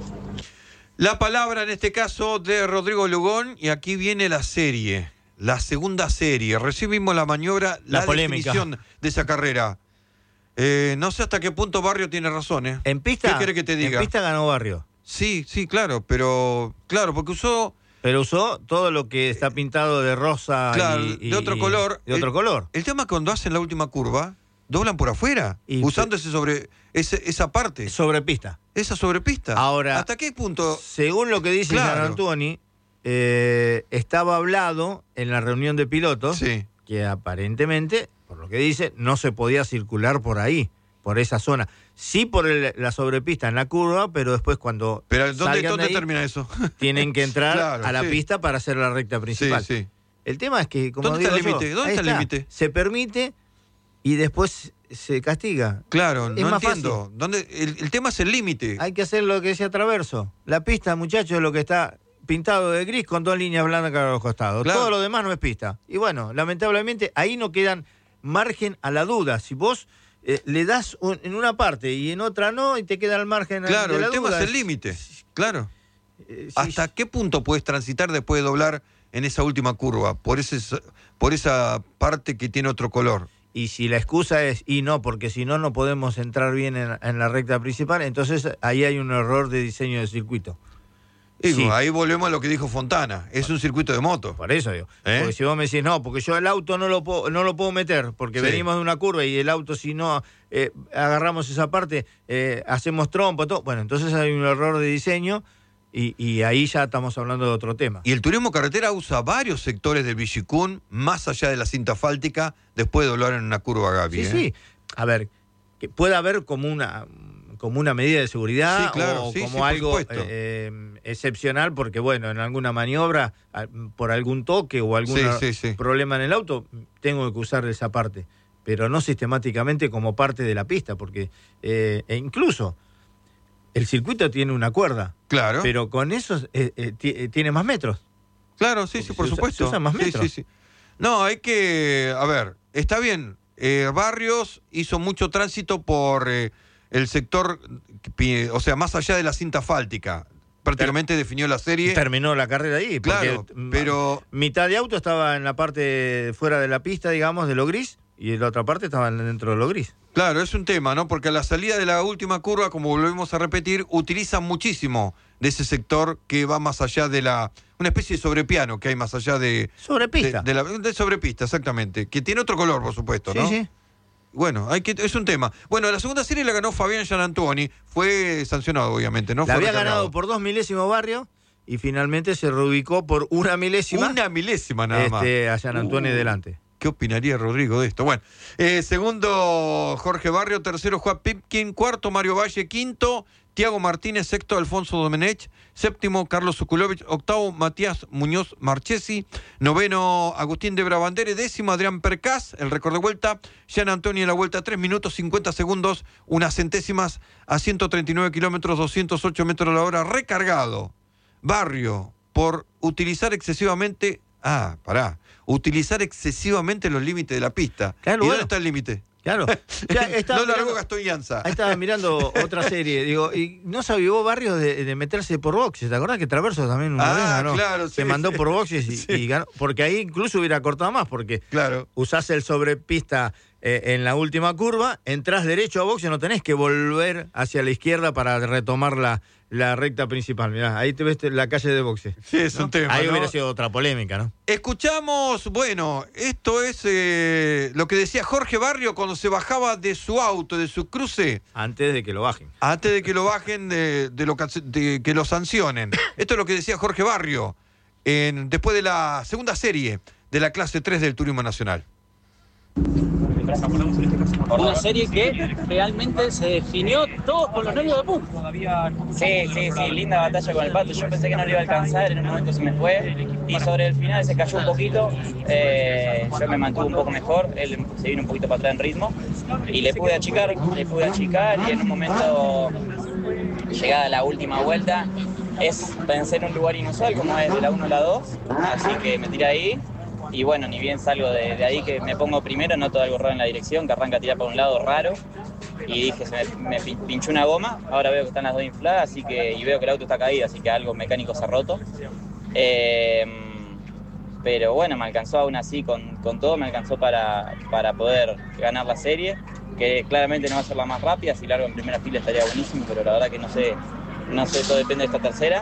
La palabra en este caso de Rodrigo Lugón y aquí viene la serie, la segunda serie. Recién vimos la maniobra, la, La polémica. definición de esa carrera. Eh, no sé hasta qué punto Barrio tiene razón, ¿eh? En pista, ¿Qué quiere que te diga? En pista ganó Barrio. Sí, sí, claro, pero claro, porque usó Pero usó todo lo que está pintado de rosa claro, y, y- de otro y- color. De otro el, color. El tema es cuando hacen la última curva, doblan por afuera, Y- usando ese sobre ese, esa parte, Sobre pista. esa sobrepista. Ahora, ¿hasta qué punto? según lo que dice Claro. San Antoni, eh, estaba hablado en la reunión de pilotos Sí. que aparentemente, por lo que dice, no se podía circular por ahí, por esa zona. Sí por el- la sobrepista en la curva, pero después cuando Pero ¿dónde, salgan de dónde ahí, termina eso? tienen que entrar Claro, a la sí. pista para hacer la recta principal. Sí, sí. El tema es que, como ¿Dónde está digo el yo, límite? ¿Dónde ahí está el límite? Se permite y después se castiga. Claro, Es no más entiendo. fácil. ¿Dónde, el, el tema es el límite. Hay que hacer lo que decía Traverso. La pista, muchachos, es lo que está pintado de gris con dos líneas blancas a los costados. Claro. Todo lo demás no es pista. Y bueno, lamentablemente ahí no quedan margen a la duda. Si vos eh, le das un- en una parte y en otra no, y te queda el margen Claro, de la el tema duda. es el límite. Claro. Eh, sí, ¿Hasta qué punto puedes transitar después de doblar en esa última curva? Por, ese, por esa parte que tiene otro color. Y si la excusa es, y no, porque si no, no podemos entrar bien en, en la recta principal, entonces ahí hay un error de diseño de circuito. Digo, Sí. ahí volvemos a lo que dijo Fontana. Es un circuito de moto. Por eso digo. ¿Eh? Porque si vos me decís, no, porque yo el auto no lo puedo, no lo puedo meter, porque Sí. venimos de una curva y el auto, si no eh, agarramos esa parte, eh, hacemos trompo, todo. Bueno, entonces hay un error de diseño y, y ahí ya estamos hablando de otro tema. Y el turismo carretera usa varios sectores del Villicún, más allá de la cinta asfáltica, después de doblar en una curva, Gaby. Sí, ¿eh? sí. A ver, que puede haber como una como una medida de seguridad Sí, claro, o sí, como sí, por algo supuesto. eh, excepcional porque, bueno, en alguna maniobra, a- por algún toque o algún Sí, sí, sí. problema en el auto, tengo que usar esa parte, pero no sistemáticamente como parte de la pista, porque eh, e incluso el circuito tiene una cuerda, Claro. pero con eso eh, eh, ti- eh, tiene más metros. Claro, sí, sí, por se usa- supuesto. se usan más Sí, metros. sí, sí. No, hay que, a ver, está bien. eh, Barrios hizo mucho tránsito por eh, el sector, pi- o sea, más allá de la cinta asfáltica. Prácticamente definió la serie. Terminó la carrera ahí. Claro, porque, mm, pero- mitad de auto estaba en la parte fuera de la pista, digamos, de lo gris, y la otra parte estaba dentro de lo gris. Claro, es un tema, ¿no? Porque a la salida de la última curva, como volvemos a repetir, utilizan muchísimo de ese sector que va más allá de la... Una especie de sobrepiano que hay más allá de... Sobrepista. De, de la, de sobrepista, exactamente. Que tiene otro color, por supuesto, Sí, ¿no? sí. Bueno, hay que, es un tema. Bueno, la segunda serie la ganó Fabián Gianantoni. Fue sancionado, obviamente, ¿no? La Fue había recargado. ganado por dos milésimos Barrio y finalmente se reubicó por una milésima. Una milésima nada más. Este, a San Antonio Uh. delante. ¿Qué opinaría Rodrigo de esto? Bueno, eh, segundo Jorge Barrio, tercero Juan Pipkin, cuarto Mario Valle, quinto Tiago Martínez, sexto Alfonso Domenech, séptimo Carlos Sukulovich, octavo Matías Muñoz Marchesi, noveno Agustín de Brabandere, décimo Adrián Percás, el récord de vuelta, Gian Antonio en la vuelta tres minutos cincuenta segundos, unas centésimas a ciento treinta y nueve kilómetros, doscientos ocho metros a la hora, recargado. Barrio, por utilizar excesivamente... Ah, pará. Utilizar excesivamente los límites de la pista. Claro, ¿Y bueno. dónde está el límite? Claro. Ya estaba no largó mirando- Gastón Llanza. Ahí estaba mirando otra serie, digo, y no se avivó Barrio de, de meterse por boxes. ¿Te acordás que Traverso también una Ah, vez ganó? claro, Se sí, mandó sí. por boxes y, Sí. y ganó. Porque ahí incluso hubiera cortado más, porque Claro. usás el sobrepista eh, en la última curva, entrás derecho a boxe, no tenés que volver hacia la izquierda para retomar la, la recta principal. Mirá, ahí te ves la calle de boxe. Sí, es ¿no? un tema, Ahí ¿no? hubiera sido otra polémica, ¿no? Escuchamos, bueno, esto es eh, lo que decía Jorge Barrio cuando se bajaba de su auto, de su cruce. Antes de que lo bajen. Antes de que lo bajen, de, de lo que, de que lo sancionen. Esto es lo que decía Jorge Barrio en, después de la segunda serie de la clase tres del Turismo Nacional. Una serie que realmente se definió todos con los nervios de punta. Sí, sí, sí, linda batalla con el Pato. Yo pensé que no lo iba a alcanzar, en un momento se me fue. Y sobre el final se cayó un poquito. Eh, yo me mantuve un poco mejor, él se vino un poquito para atrás en ritmo. Y le pude achicar, le pude achicar. Y en un momento, llegada la última vuelta, es vencer un lugar inusual como es de la uno a la dos. Así que me tiré ahí. Y bueno, ni bien salgo de, de ahí que me pongo primero, noto algo raro en la dirección, que arranca a tirar por un lado raro. Y dije, se me, me pin- pinchó una goma, ahora veo que están las dos infladas, así que, y veo que el auto está caído, así que algo mecánico se ha roto. Eh, pero bueno, me alcanzó aún así, con, con todo me alcanzó para, para poder ganar la serie, que claramente no va a ser la más rápida, si largo en primera fila estaría buenísimo, pero la verdad que no sé, no sé, todo depende de esta tercera.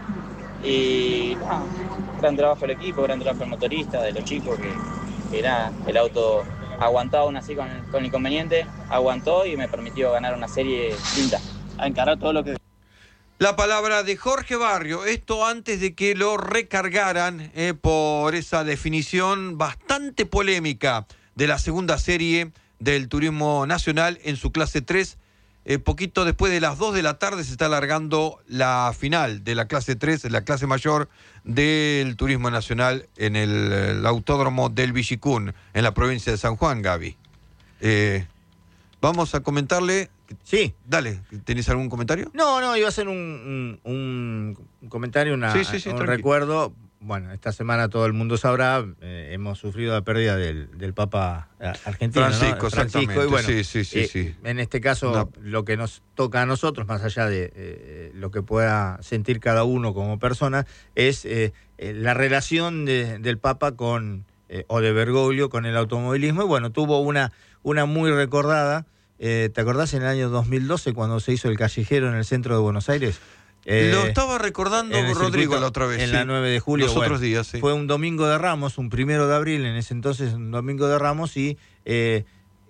Y no, gran trabajo del equipo, gran trabajo del motorista, de los chicos, que, que nada, el auto aguantó aún así con el, con el inconveniente, aguantó y me permitió ganar una serie linda. A encarar todo lo que... La palabra de Jorge Barrio, esto antes de que lo recargaran eh, por esa definición bastante polémica de la segunda serie del Turismo Nacional en su clase tres. Eh, poquito después de las dos de la tarde se está alargando la final de la clase tres, la clase mayor del Turismo Nacional en el, el Autódromo del Villicún, en la provincia de San Juan, Gaby. Eh, vamos a comentarle... Sí. Dale, ¿tenés algún comentario? No, no, iba a hacer un, un, un comentario, una, Sí, sí, sí, un tranqui. recuerdo. Bueno, esta semana todo el mundo sabrá, eh, hemos sufrido la pérdida del, del Papa eh, argentino, Francisco, ¿no? exactamente. Y bueno, Sí, sí, sí, eh, sí. en este caso, No. lo que nos toca a nosotros, más allá de eh, lo que pueda sentir cada uno como persona, es eh, eh, la relación de- del Papa con, eh, o de Bergoglio con el automovilismo. Y bueno, tuvo una, una muy recordada. Eh, ¿Te acordás en el año dos mil doce cuando se hizo el callejero en el centro de Buenos Aires? Eh, Lo estaba recordando en el Rodrigo circuito la otra vez. En sí. la nueve de julio. Los bueno, otros días, sí. Fue un domingo de Ramos, un primero de abril, en ese entonces un domingo de Ramos, y eh,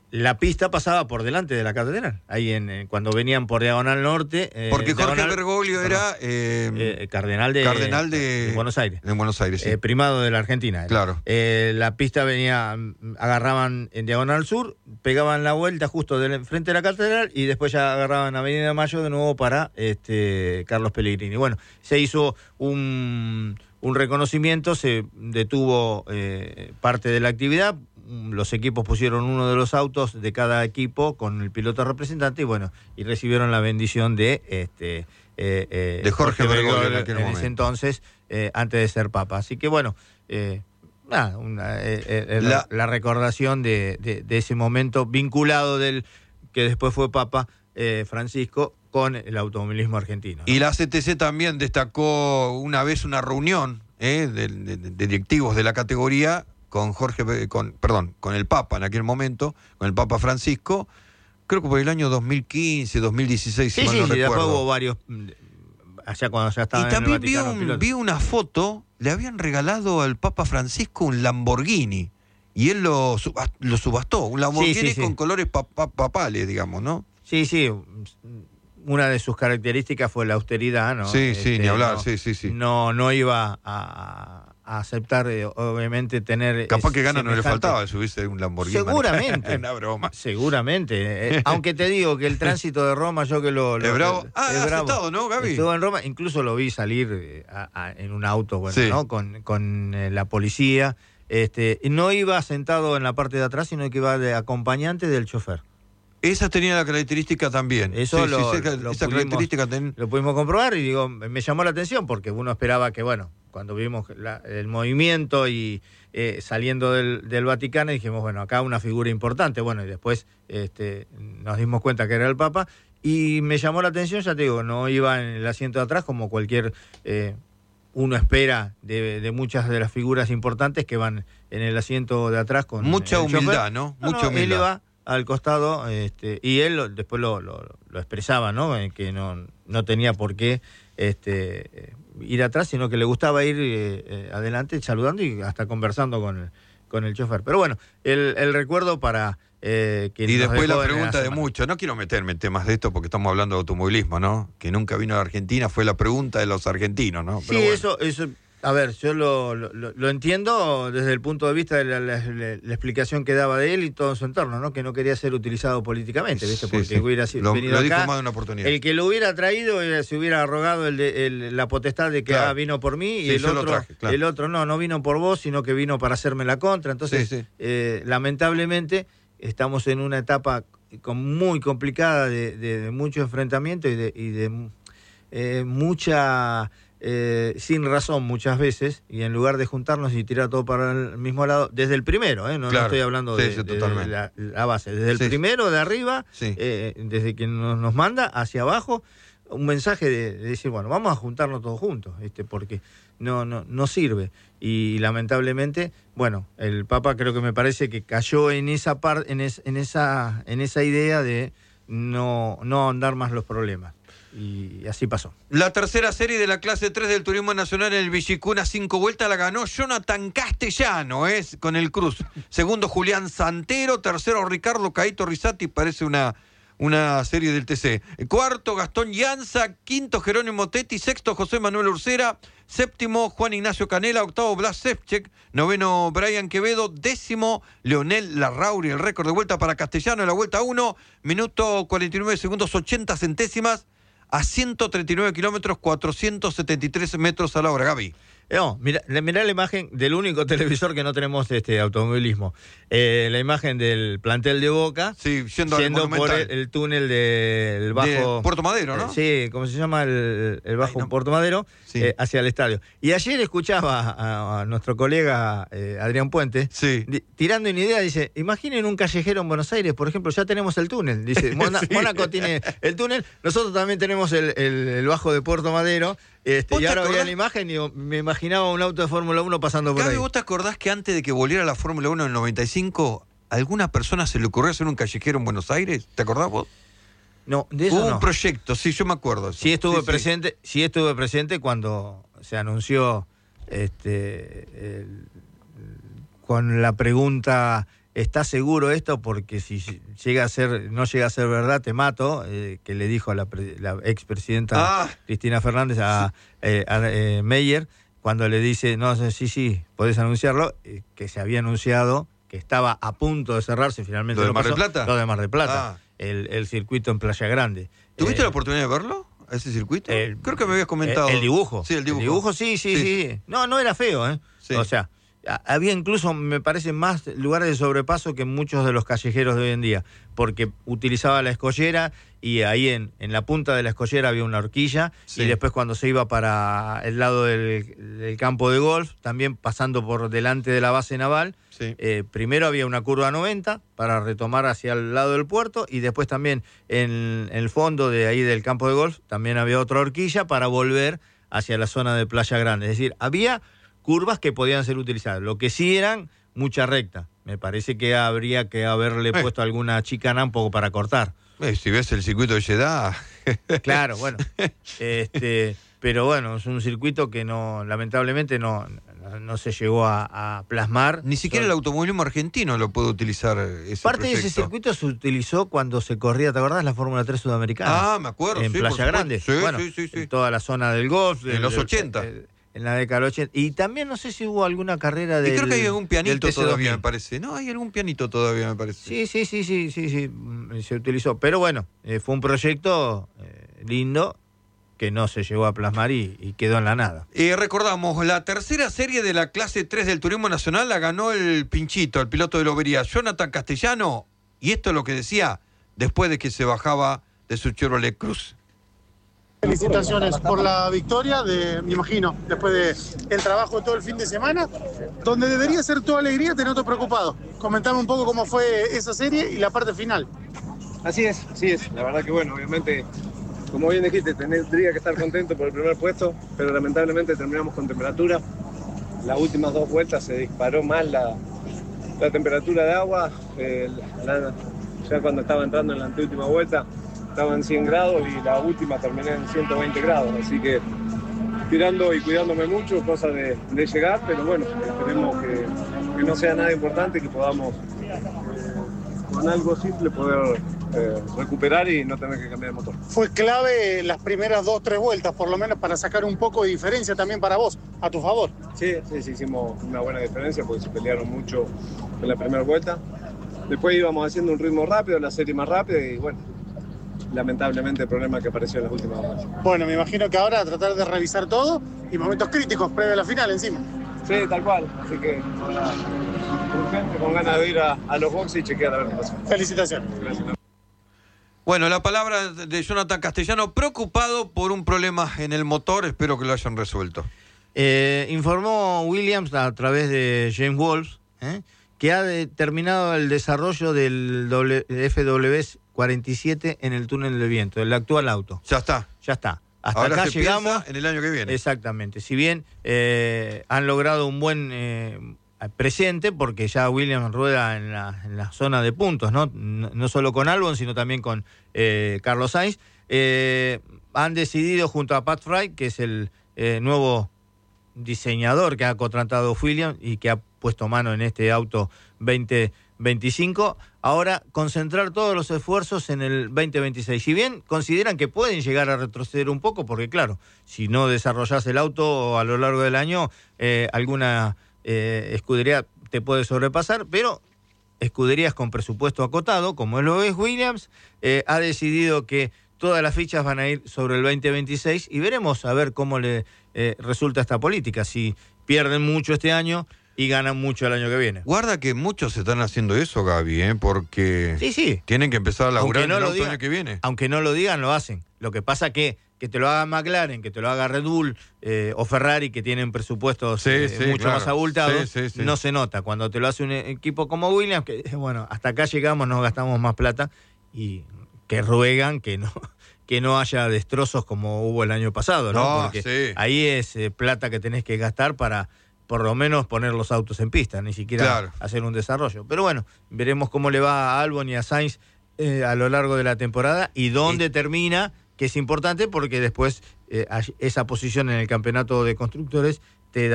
la pista pasaba por delante de la catedral, ahí en, en cuando venían por Diagonal Norte. Eh, Porque Jorge Diagonal, Bergoglio era eh, eh, cardenal de, cardenal de, de Buenos Aires. De Buenos Aires, sí. Eh, primado de la Argentina. Era. Claro. Eh, la pista venía, agarraban en Diagonal Sur, pegaban la vuelta justo del, frente de la catedral y después ya agarraban Avenida Mayo de nuevo para este, Carlos Pellegrini. Bueno, se hizo un, un reconocimiento, se detuvo eh, parte de la actividad. Los equipos pusieron uno de los autos de cada equipo con el piloto representante y bueno, y recibieron la bendición de este eh, eh, de Jorge, Jorge Bergoglio en, aquel en momento. ese entonces, eh, antes de ser papa. Así que bueno, eh, nada, una, eh, eh, la, la, la recordación de, de, de ese momento vinculado del que después fue papa eh, Francisco con el automovilismo argentino, ¿no? Y la C T C también destacó una vez una reunión eh, de, de, de directivos de la categoría con Jorge, con, perdón, con el Papa en aquel momento, con el Papa Francisco, creo que por el año dos mil quince, dos mil dieciséis, sí, si mal sí, no sí, recuerdo. después hubo varios, allá cuando ya estaba y en también el Vaticano, vi, un, vi una foto, le habían regalado al Papa Francisco un Lamborghini, y él lo, subast, lo subastó, un Lamborghini sí, sí, sí. con colores pa, pa, papales, digamos, ¿no? Sí, sí, una de sus características fue la austeridad, ¿no? Sí, este, sí, ni hablar, no, sí, sí, sí. No, no iba a... a aceptar, eh, obviamente, tener... Capaz que gana no le faltaba de subirse un Lamborghini. Seguramente. Una broma. Seguramente. Eh, aunque te digo que el tránsito de Roma, yo que lo... lo es bravo. El, ah, has estado, ¿no, Gaby? Estuvo en Roma, incluso lo vi salir eh, a, a, en un auto, bueno, sí. ¿no? Con, con eh, la policía. Este, no iba sentado en la parte de atrás, sino que iba de acompañante del chofer. Esa tenía la característica también. Eso sí, lo, sí, esa, lo esa pudimos, característica ten... lo pudimos comprobar y digo, me llamó la atención porque uno esperaba que, bueno, cuando vimos la, el movimiento y eh, saliendo del, del Vaticano dijimos, bueno, acá una figura importante. Bueno, y después este, nos dimos cuenta que era el Papa y me llamó la atención, ya te digo, no iba en el asiento de atrás como cualquier... Eh, uno espera de, de muchas de las figuras importantes que van en el asiento de atrás con mucha el humildad, chofer. ¿no? No, Mucha no, humildad. Él iba al costado este, y él lo, después lo, lo, lo expresaba, ¿no? Eh, que no, no tenía por qué este, ir atrás, sino que le gustaba ir eh, eh, adelante saludando y hasta conversando con el, con el chofer. Pero bueno, el, el recuerdo para... Eh, que y después la pregunta de muchos, no quiero meterme en temas de esto porque estamos hablando de automovilismo, ¿no? Que nunca vino a Argentina, fue la pregunta de los argentinos, ¿no? Pero sí, bueno. eso, eso, a ver, yo lo, lo, lo entiendo desde el punto de vista de la, la, la, la explicación que daba de él y todo su entorno, ¿no? Que no quería ser utilizado políticamente, ¿viste? Porque sí, sí. hubiera lo, venido lo acá, dijo más de una oportunidad. El que lo hubiera traído era, se hubiera arrogado el de, el, la potestad de que claro. ah, vino por mí y sí, el otro, traje, claro. el otro no, no vino por vos, sino que vino para hacerme la contra. Entonces, sí, sí. Eh, lamentablemente... Estamos en una etapa muy complicada de, de, de mucho enfrentamiento y de, y de eh, mucha, eh, sin razón muchas veces, y en lugar de juntarnos y tirar todo para el mismo lado, desde el primero, ¿eh? no, claro. no estoy hablando sí, de, sí, de, de la, la base, desde el sí. primero, de arriba, sí. eh, desde quien nos, nos manda hacia abajo, un mensaje de, de decir, bueno, vamos a juntarnos todos juntos, ¿viste? Porque no, no, no sirve. Y lamentablemente, bueno, el Papa creo que me parece que cayó en esa parte, en, es, en esa, en esa idea de no, no ahondar más los problemas. Y así pasó. La tercera serie de la clase tres del Turismo Nacional en el Villicuna, cinco vueltas, la ganó Jonathan Castellano, ¿eh? Con el Cruz. Segundo, Julián Santero. Tercero, Ricardo Caito Risati, parece una... una serie del T C. Cuarto, Gastón Llanza. Quinto, Jerónimo Tetti. Sexto, José Manuel Ursera. Séptimo, Juan Ignacio Canela. Octavo, Blas Sevchek. Noveno, Brian Quevedo. Décimo, Leonel Larrauri. El récord de vuelta para Castellano en la vuelta uno. Minuto cuarenta y nueve segundos, ochenta centésimas. A ciento treinta y nueve kilómetros, cuatrocientos setenta y tres metros a la hora. Gaby. No, mira, mira la imagen del único televisor que no tenemos este automovilismo. Eh, la imagen del plantel de Boca, sí, yendo, yendo por el, el túnel del Bajo... De Puerto Madero, ¿no? Eh, sí, ¿cómo se llama? El, el Bajo Ay, no. Puerto Madero, sí. eh, hacia el estadio. Y ayer escuchaba a, a nuestro colega eh, Adrián Puente, sí. di, tirando una idea, dice, imaginen un callejero en Buenos Aires, por ejemplo, ya tenemos el túnel. Dice, Mona, sí. Mónaco tiene el túnel, nosotros también tenemos el, el, el Bajo de Puerto Madero. Este, y ahora veía la imagen y me imaginaba un auto de Fórmula uno pasando por Gaby, ahí. ¿Vos te acordás que antes de que volviera la Fórmula uno en el noventa y cinco, a alguna persona se le ocurrió hacer un callejero en Buenos Aires? ¿Te acordás vos? No, de eso Hubo no. un proyecto, sí, yo me acuerdo. Eso. Sí estuve sí, presente, sí. sí estuve presente cuando se anunció este el, con la pregunta ¿está seguro esto? Porque si llega a ser, no llega a ser verdad, te mato, eh, que le dijo a la, pre, la expresidenta ah. Cristina Fernández a, eh, a eh, Meyer, cuando le dice, no, sí, sí, podés anunciarlo, eh, que se había anunciado que estaba a punto de cerrarse, finalmente ¿Lo de no Mar del pasó, Plata? Lo de Mar del Plata, Ah. el, el circuito en Playa Grande. ¿Tuviste eh, la oportunidad de verlo? ¿A ese circuito? El, Creo que me habías comentado. El, el dibujo. Sí, el dibujo. El dibujo, sí, sí, sí. sí. No, no era feo, ¿eh? Sí. O sea, a, había incluso, me parece, más lugares de sobrepaso que muchos de los callejeros de hoy en día, porque utilizaba la escollera y ahí en, en la punta de la escollera había una horquilla, sí. Y después cuando se iba para el lado del, del campo de golf, también pasando por delante de la base naval, sí. eh, primero había una curva noventa para retomar hacia el lado del puerto, y después también en, en el fondo de ahí del campo de golf también había otra horquilla para volver hacia la zona de Playa Grande. Es decir, había curvas que podían ser utilizadas, lo que sí eran mucha recta. Me parece que habría que haberle eh. puesto alguna chicana un poco para cortar. Eh, si ves el circuito de Jeddah. Claro, bueno. este, pero bueno, es un circuito que no, lamentablemente no, no, no se llegó a, a plasmar. Ni siquiera Son... el automovilismo argentino lo puede utilizar. Ese Parte proyecto. de ese circuito se utilizó cuando se corría, ¿te acordás? La Fórmula tres sudamericana. Ah, me acuerdo. En sí, Playa Grande. Sí, bueno, sí, sí, sí. En toda la zona del golf. En del, los ochenta. Del, en la década del ochenta. Y también no sé si hubo alguna carrera de. Y creo que hay algún pianito todavía, me parece. No, hay algún pianito todavía, me parece. Sí, sí, sí, sí, sí, sí, se utilizó. Pero bueno, eh, fue un proyecto eh, lindo que no se llegó a plasmar y, y quedó en la nada. Eh, recordamos, la tercera serie de la clase tres del Turismo Nacional la ganó el Pinchito, el piloto de Lobería, Jonathan Castellano, y esto es lo que decía después de que se bajaba de su Chevrolet Cruz. Felicitaciones por la victoria, de, me imagino, después del trabajo de todo el fin de semana, donde debería ser toda alegría, te noto preocupado. Comentame un poco cómo fue esa serie y la parte final. Así es, así es. La verdad que bueno, obviamente, como bien dijiste, tendría que estar contento por el primer puesto, pero lamentablemente terminamos con temperatura. Las últimas dos vueltas se disparó más la, la temperatura de agua. Eh, la, ya cuando estaba entrando en la anteúltima vuelta, estaba en cien grados y la última terminé en ciento veinte grados, así que tirando y cuidándome mucho, cosa de, de llegar, pero bueno, esperemos que, que no sea nada importante, que podamos eh, con algo simple poder eh, recuperar y no tener que cambiar de motor. Fue clave las primeras dos, tres vueltas, por lo menos para sacar un poco de diferencia también para vos, a tu favor. Sí, sí, sí, hicimos una buena diferencia porque se pelearon mucho en la primera vuelta. Después íbamos haciendo un ritmo rápido, la serie más rápida y bueno, lamentablemente el problema que apareció en las últimas vueltas. Bueno, me imagino que ahora tratar de revisar todo y momentos críticos previo a la final encima. Sí, tal cual. Así que ahora, urgente, con ganas de ir a, a los boxes y chequear a ver qué pasa. Felicitaciones. Gracias. Bueno, la palabra de Jonathan Castellano, preocupado por un problema en el motor, espero que lo hayan resuelto. Eh, informó Williams a través de James Wolf ¿eh? que ha determinado el desarrollo del F W S cuarenta y siete en el túnel del viento, el actual auto. Ya está. Ya está. Hasta Ahora acá se llegamos. En el año que viene. Exactamente. Si bien eh, han logrado un buen eh, presente, porque ya Williams rueda en la, en la zona de puntos, ¿no? No, no solo con Albon, sino también con eh, Carlos Sainz. Eh, han decidido junto a Pat Fry, que es el eh, nuevo diseñador que ha contratado Williams y que ha puesto mano en este auto veinte veinticinco, ahora concentrar todos los esfuerzos en el veinte veintiséis. Si bien consideran que pueden llegar a retroceder un poco, porque claro, si no desarrollas el auto a lo largo del año, eh, alguna eh, escudería te puede sobrepasar, pero escuderías con presupuesto acotado, como lo es Williams, eh, ha decidido que todas las fichas van a ir sobre el veinte veintiséis y veremos a ver cómo le eh, resulta esta política, si pierden mucho este año y ganan mucho el año que viene. Guarda que muchos están haciendo eso, Gaby, ¿eh? Porque sí, sí. tienen que empezar a laburar no el auto digan, el año que viene. Aunque no lo digan, lo hacen. Lo que pasa que que te lo haga McLaren, que te lo haga Red Bull eh, o Ferrari, que tienen presupuestos sí, eh, sí, mucho claro. más abultados, sí, sí, sí. no se nota. Cuando te lo hace un equipo como Williams, que bueno, hasta acá llegamos, nos gastamos más plata y que ruegan que no que no haya destrozos como hubo el año pasado, ¿no? No, Porque sí. ahí es eh, plata que tenés que gastar para por lo menos poner los autos en pista, ni siquiera claro. hacer un desarrollo. Pero bueno, veremos cómo le va a Albon y a Sainz eh, a lo largo de la temporada y dónde sí. termina, que es importante porque después eh, esa posición en el campeonato de constructores te da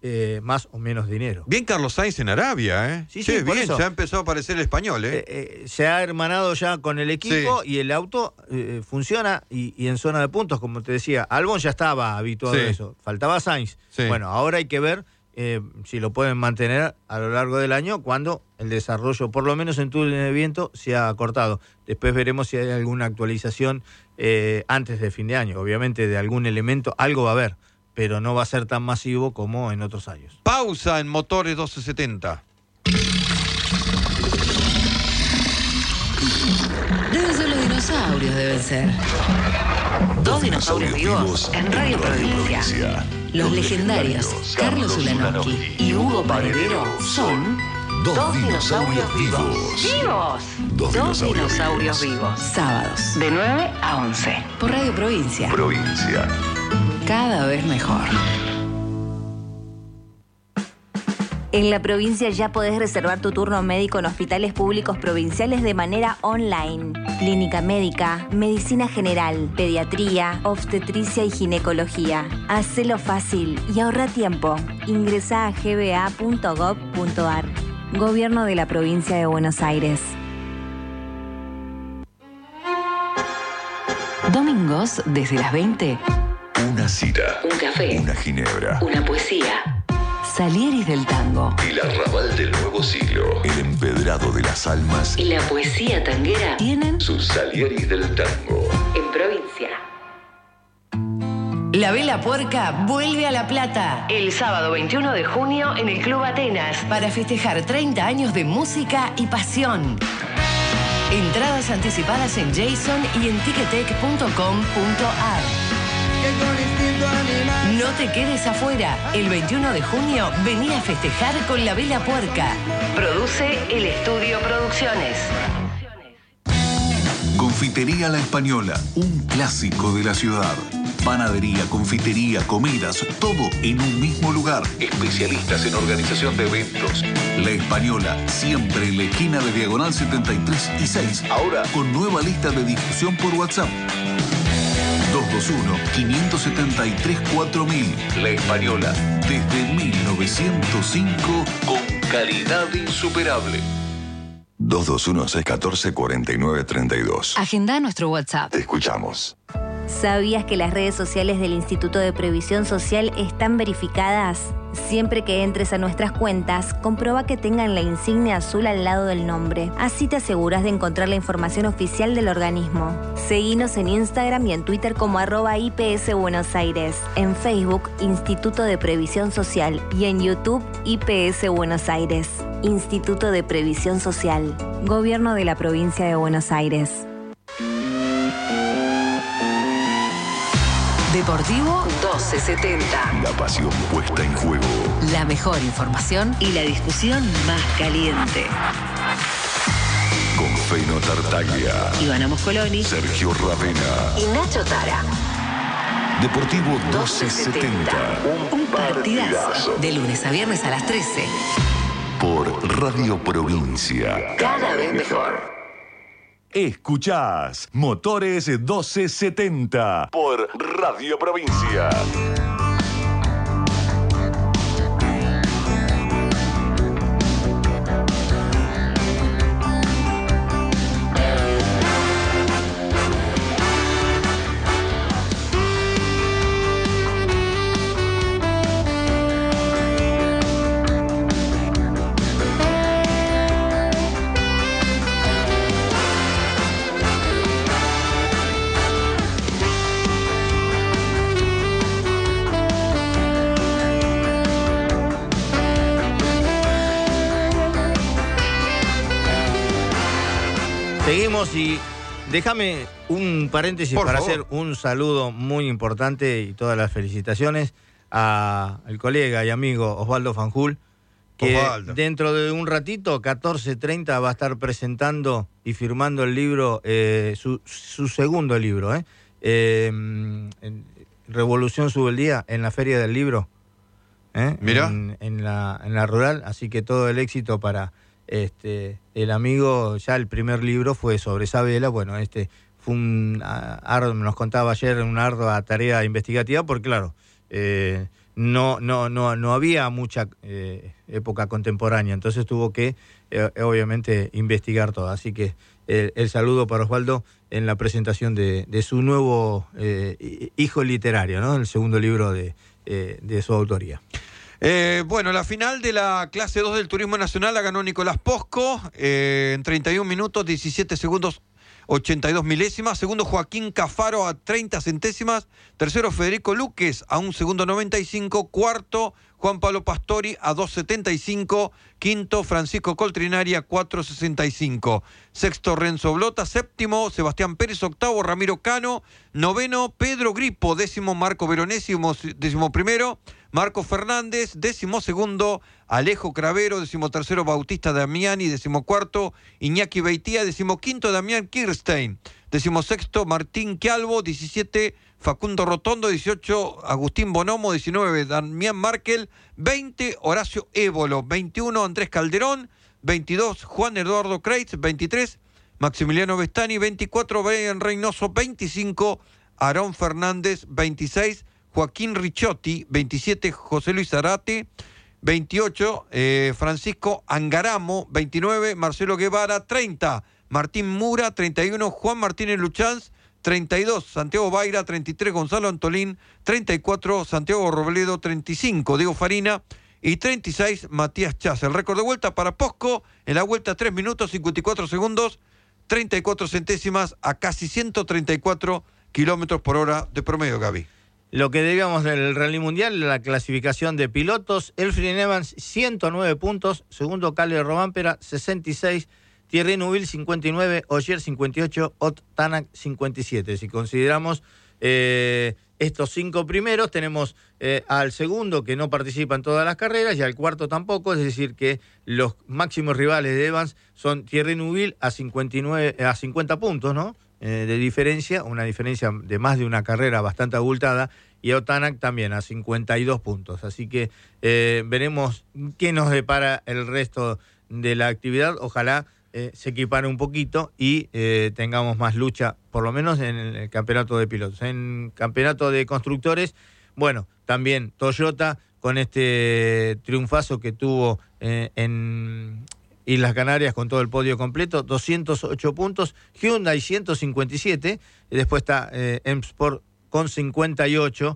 eh, más o menos dinero. Bien Carlos Sainz en Arabia, ¿eh? Sí, Sí, sí, por bien, eso. ya empezó a aparecer el español, ¿eh? Eh, eh, se ha hermanado ya con el equipo Sí. y el auto eh, funciona y, y en zona de puntos, como te decía. Albon ya estaba habituado Sí. a eso. Faltaba Sainz. Sí. Bueno, ahora hay que ver eh, si lo pueden mantener a lo largo del año cuando el desarrollo, por lo menos en túnel de viento, se ha cortado. Después veremos si hay alguna actualización eh, antes de fin de año. Obviamente de algún elemento, algo va a haber, pero no va a ser tan masivo como en otros años. Pausa en Motores doce setenta. Deben ser los dinosaurios, deben ser. Dos dinosaurios vivos en Radio Provincia. Los legendarios Carlos Ulanowski y Hugo Paredero son Dos dinosaurios vivos. ¡Vivos! Dos Dos dinosaurios dinosaurios vivos. Sábados, de nueve a once. Por Radio Provincia. Provincia. Cada vez mejor. En la provincia ya podés reservar tu turno médico en hospitales públicos provinciales de manera online. Clínica médica, medicina general, pediatría, obstetricia y ginecología. Hacelo fácil y ahorra tiempo. Ingresá a g b a punto gob punto a r. Gobierno de la Provincia de Buenos Aires. Domingos, desde las veinte. Una cita. Un café. Una ginebra. Una poesía. Salieris del tango. El arrabal del nuevo siglo. El empedrado de las almas. Y la poesía tanguera tienen Sus Salieris del tango. en provincia. La Vela Puerca vuelve a La Plata el sábado veintiuno de junio en el Club Atenas para festejar treinta años de música y pasión. Entradas anticipadas en Jason y en ticketek punto com punto a r. No te quedes afuera. El veintiuno de junio vení a festejar con La Vela Puerca. Produce el Estudio Producciones. Confitería La Española, un clásico de la ciudad. Panadería, confitería, comidas, todo en un mismo lugar. Especialistas en organización de eventos. La Española, siempre en la esquina de Diagonal setenta y tres y seis. Ahora con nueva lista de difusión por WhatsApp. dos dos uno, cinco siete tres, cuatro mil. La Española. Desde mil novecientos cinco, Con calidad insuperable. dos dos uno, seis uno cuatro, cuatro nueve tres dos. Agenda nuestro WhatsApp. Te escuchamos. ¿Sabías que las redes sociales del Instituto de Previsión Social están verificadas? Siempre que entres a nuestras cuentas, comprueba que tengan la insignia azul al lado del nombre. Así te aseguras de encontrar la información oficial del organismo. Seguinos en Instagram y en Twitter como arroba I P S Buenos Aires, en Facebook Instituto de Previsión Social y en YouTube I P S Buenos Aires. Instituto de Previsión Social, Gobierno de la Provincia de Buenos Aires. Deportivo doce setenta. La pasión puesta en juego. La mejor información y la discusión más caliente. Con Feino Tartaglia. Ivana Moscoloni. Sergio Ravena. Y Nacho Tara. Deportivo doce setenta. Un partidazo. De lunes a viernes a las trece. Por Radio Provincia. Cada vez mejor. Escuchás Motores doce setenta por Radio Provincia. Seguimos y déjame un paréntesis Por para favor. hacer un saludo muy importante y todas las felicitaciones a- al colega y amigo Osvaldo Fanjul, que Osvaldo. dentro de un ratito, catorce treinta, va a estar presentando y firmando el libro, eh, su, su segundo libro, eh, eh, en Revolución sube el día, en la Feria del Libro, eh, Mirá. en, en la, en la rural, así que todo el éxito para este el amigo. Ya el primer libro fue sobre Sabela, bueno, este fue un, a- ar- nos contaba ayer, una ardua tarea investigativa, porque claro, eh, no, no, no, no había mucha eh, época contemporánea, entonces tuvo que, eh, obviamente, investigar todo. Así que eh, el saludo para Osvaldo en la presentación de, de su nuevo eh, hijo literario, ¿no? El segundo libro de, eh, de su autoría. Eh, bueno, la final de la clase dos del Turismo Nacional la ganó Nicolás Posco eh, en treinta y un minutos, diecisiete segundos, ochenta y dos milésimas. Segundo, Joaquín Cafaro a treinta centésimas. Tercero, Federico Luques a un segundo noventa y cinco. Cuarto, Juan Pablo Pastori a dos setenta y cinco. Quinto, Francisco Coltrinari a cuatro sesenta y cinco. Sexto, Renzo Blota. Séptimo, Sebastián Pérez. Octavo, Ramiro Cano. Noveno, Pedro Gripo. Décimo, Marco Veronesi. Décimo primero, Marco Fernández. Décimo segundo, Alejo Cravero. Décimo tercero, Bautista Damiani. Décimo cuarto, Iñaki Beitía. Décimo quinto, Damián Kirstein. Décimo sexto, Martín Quialvo. diecisiete, Facundo Rotondo. dieciocho, Agustín Bonomo. diecinueve, Damián Markel. veinte, Horacio Évolo. veintiuno, Andrés Calderón. veintidós, Juan Eduardo Kreitz. veintitrés, Maximiliano Vestani. veinticuatro, Brian Reynoso. veinticinco, Aarón Fernández. veintiséis, Joaquín Ricciotti. veintisiete, José Luis Zarate. veintiocho, eh, Francisco Angaramo. veintinueve, Marcelo Guevara. treinta, Martín Mura. treinta y uno, Juan Martínez Luchanz. treinta y dos, Santiago Baira. treinta y tres, Gonzalo Antolín. treinta y cuatro, Santiago Robledo. treinta y cinco, Diego Farina. Y treinta y seis, Matías Chaz. El récord de vuelta para Posco en la vuelta tres minutos, cincuenta y cuatro segundos, treinta y cuatro centésimas a casi ciento treinta y cuatro kilómetros por hora de promedio, Gaby. Lo que debíamos del Rally Mundial, la clasificación de pilotos: Elfrin Evans, ciento nueve puntos. Segundo, Kalle Robampera, sesenta y seis. Thierry Neuville, cincuenta y nueve. Ogier, cincuenta y ocho. Ott Tanak, cincuenta y siete. Si consideramos eh, estos cinco primeros, tenemos eh, al segundo, que no participa en todas las carreras, y al cuarto tampoco. Es decir, que los máximos rivales de Evans son Thierry Neuville a, cincuenta y nueve, a cincuenta puntos, ¿no? Eh, de diferencia, una diferencia de más de una carrera bastante abultada, y Ott Tanak también a cincuenta y dos puntos. Así que eh, veremos qué nos depara el resto de la actividad. Ojalá eh, se equipare un poquito y eh, tengamos más lucha, por lo menos en el campeonato de pilotos. En campeonato de constructores, bueno, también Toyota con este triunfazo que tuvo eh, en Islas Canarias con todo el podio completo, doscientos ocho puntos. Hyundai ciento cincuenta y siete, y después está eh, M-Sport con cincuenta y ocho,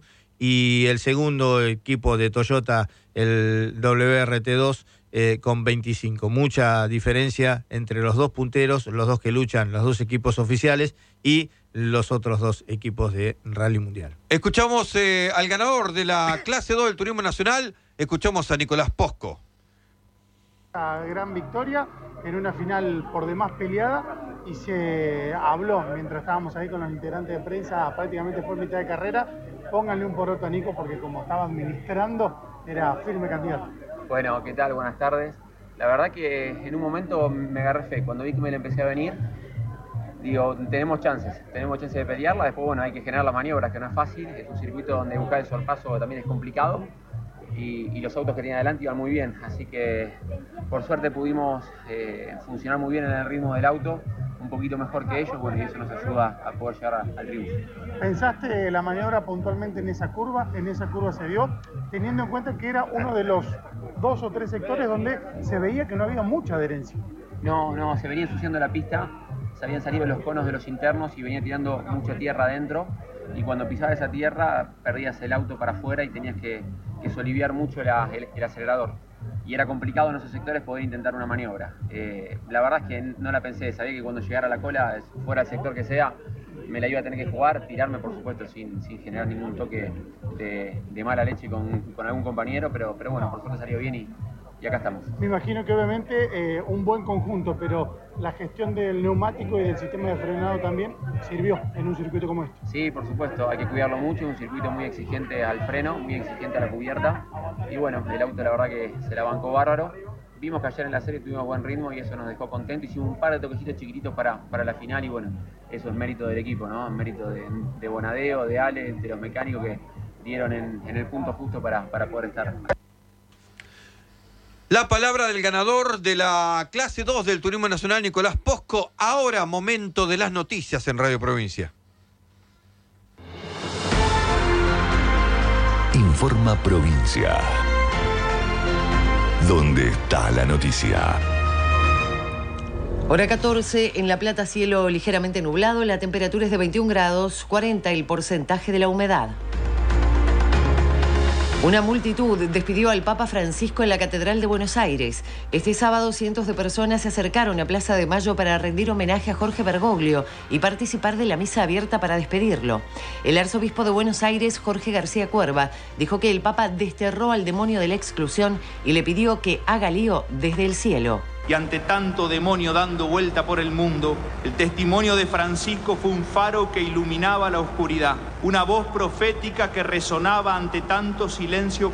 y el segundo equipo de Toyota, el W R T dos, eh, con veinticinco. Mucha diferencia entre los dos punteros, los dos que luchan, los dos equipos oficiales, y los otros dos equipos de Rally Mundial. Escuchamos eh, al ganador de la clase dos del Turismo Nacional, escuchamos a Nicolás Posco. Gran victoria en una final por demás peleada, y se habló mientras estábamos ahí con los integrantes de prensa, prácticamente fue mitad de carrera: pónganle un poroto a Nico, porque como estaba administrando era firme candidato. Bueno, ¿qué tal? Buenas tardes. La verdad que en un momento me agarré fe. Cuando vi que me le empecé a venir, digo, tenemos chances, tenemos chances de pelearla. Después, bueno, hay que generar las maniobras, que no es fácil. Es un circuito donde buscar el sorpaso también es complicado. Y, y los autos que tenían adelante iban muy bien, así que por suerte pudimos eh, funcionar muy bien en el ritmo del auto, un poquito mejor que ellos, bueno, y eso nos ayuda a poder llegar a, al triunfo. ¿Pensaste la maniobra puntualmente en esa curva? En esa curva se dio, teniendo en cuenta que era uno de los dos o tres sectores donde se veía que no había mucha adherencia. No, no, se venía ensuciando la pista, se habían salido los conos de los internos y venía tirando mucha tierra adentro, y cuando pisaba esa tierra perdías el auto para afuera y tenías que, que soliviar mucho la, el, el acelerador. Y era complicado en esos sectores poder intentar una maniobra. Eh, la verdad es que no la pensé, sabía que cuando llegara a la cola, fuera el sector que sea, me la iba a tener que jugar, tirarme por supuesto sin, sin generar ningún toque de, de mala leche con, con algún compañero, pero, pero bueno, por suerte salió bien y, y acá estamos. Me imagino que obviamente eh, un buen conjunto, pero la gestión del neumático y del sistema de frenado también sirvió en un circuito como este. Sí, por supuesto, hay que cuidarlo mucho, es un circuito muy exigente al freno, muy exigente a la cubierta, y bueno, el auto la verdad que se la bancó bárbaro. Vimos que ayer en la serie tuvimos buen ritmo y eso nos dejó contentos. Hicimos un par de toquecitos chiquititos para, para la final y bueno, eso es mérito del equipo, ¿no? Mérito de, de Bonadeo, de Ale, de los mecánicos que dieron en, en el punto justo para, para poder estar. La palabra del ganador de la clase dos del Turismo Nacional, Nicolás Posco. Ahora, momento de las noticias en Radio Provincia. Informa Provincia. ¿Dónde está la noticia? Hora catorce, en La Plata cielo ligeramente nublado, la temperatura es de veintiún grados, cuarenta el porcentaje de la humedad. Una multitud despidió al Papa Francisco en la Catedral de Buenos Aires. Este sábado cientos de personas se acercaron a Plaza de Mayo para rendir homenaje a Jorge Bergoglio y participar de la misa abierta para despedirlo. El arzobispo de Buenos Aires, Jorge García Cuerva, dijo que el Papa desterró al demonio de la exclusión y le pidió que haga lío desde el cielo. Y ante tanto demonio dando vuelta por el mundo, el testimonio de Francisco fue un faro que iluminaba la oscuridad, una voz profética que resonaba ante tanto silencio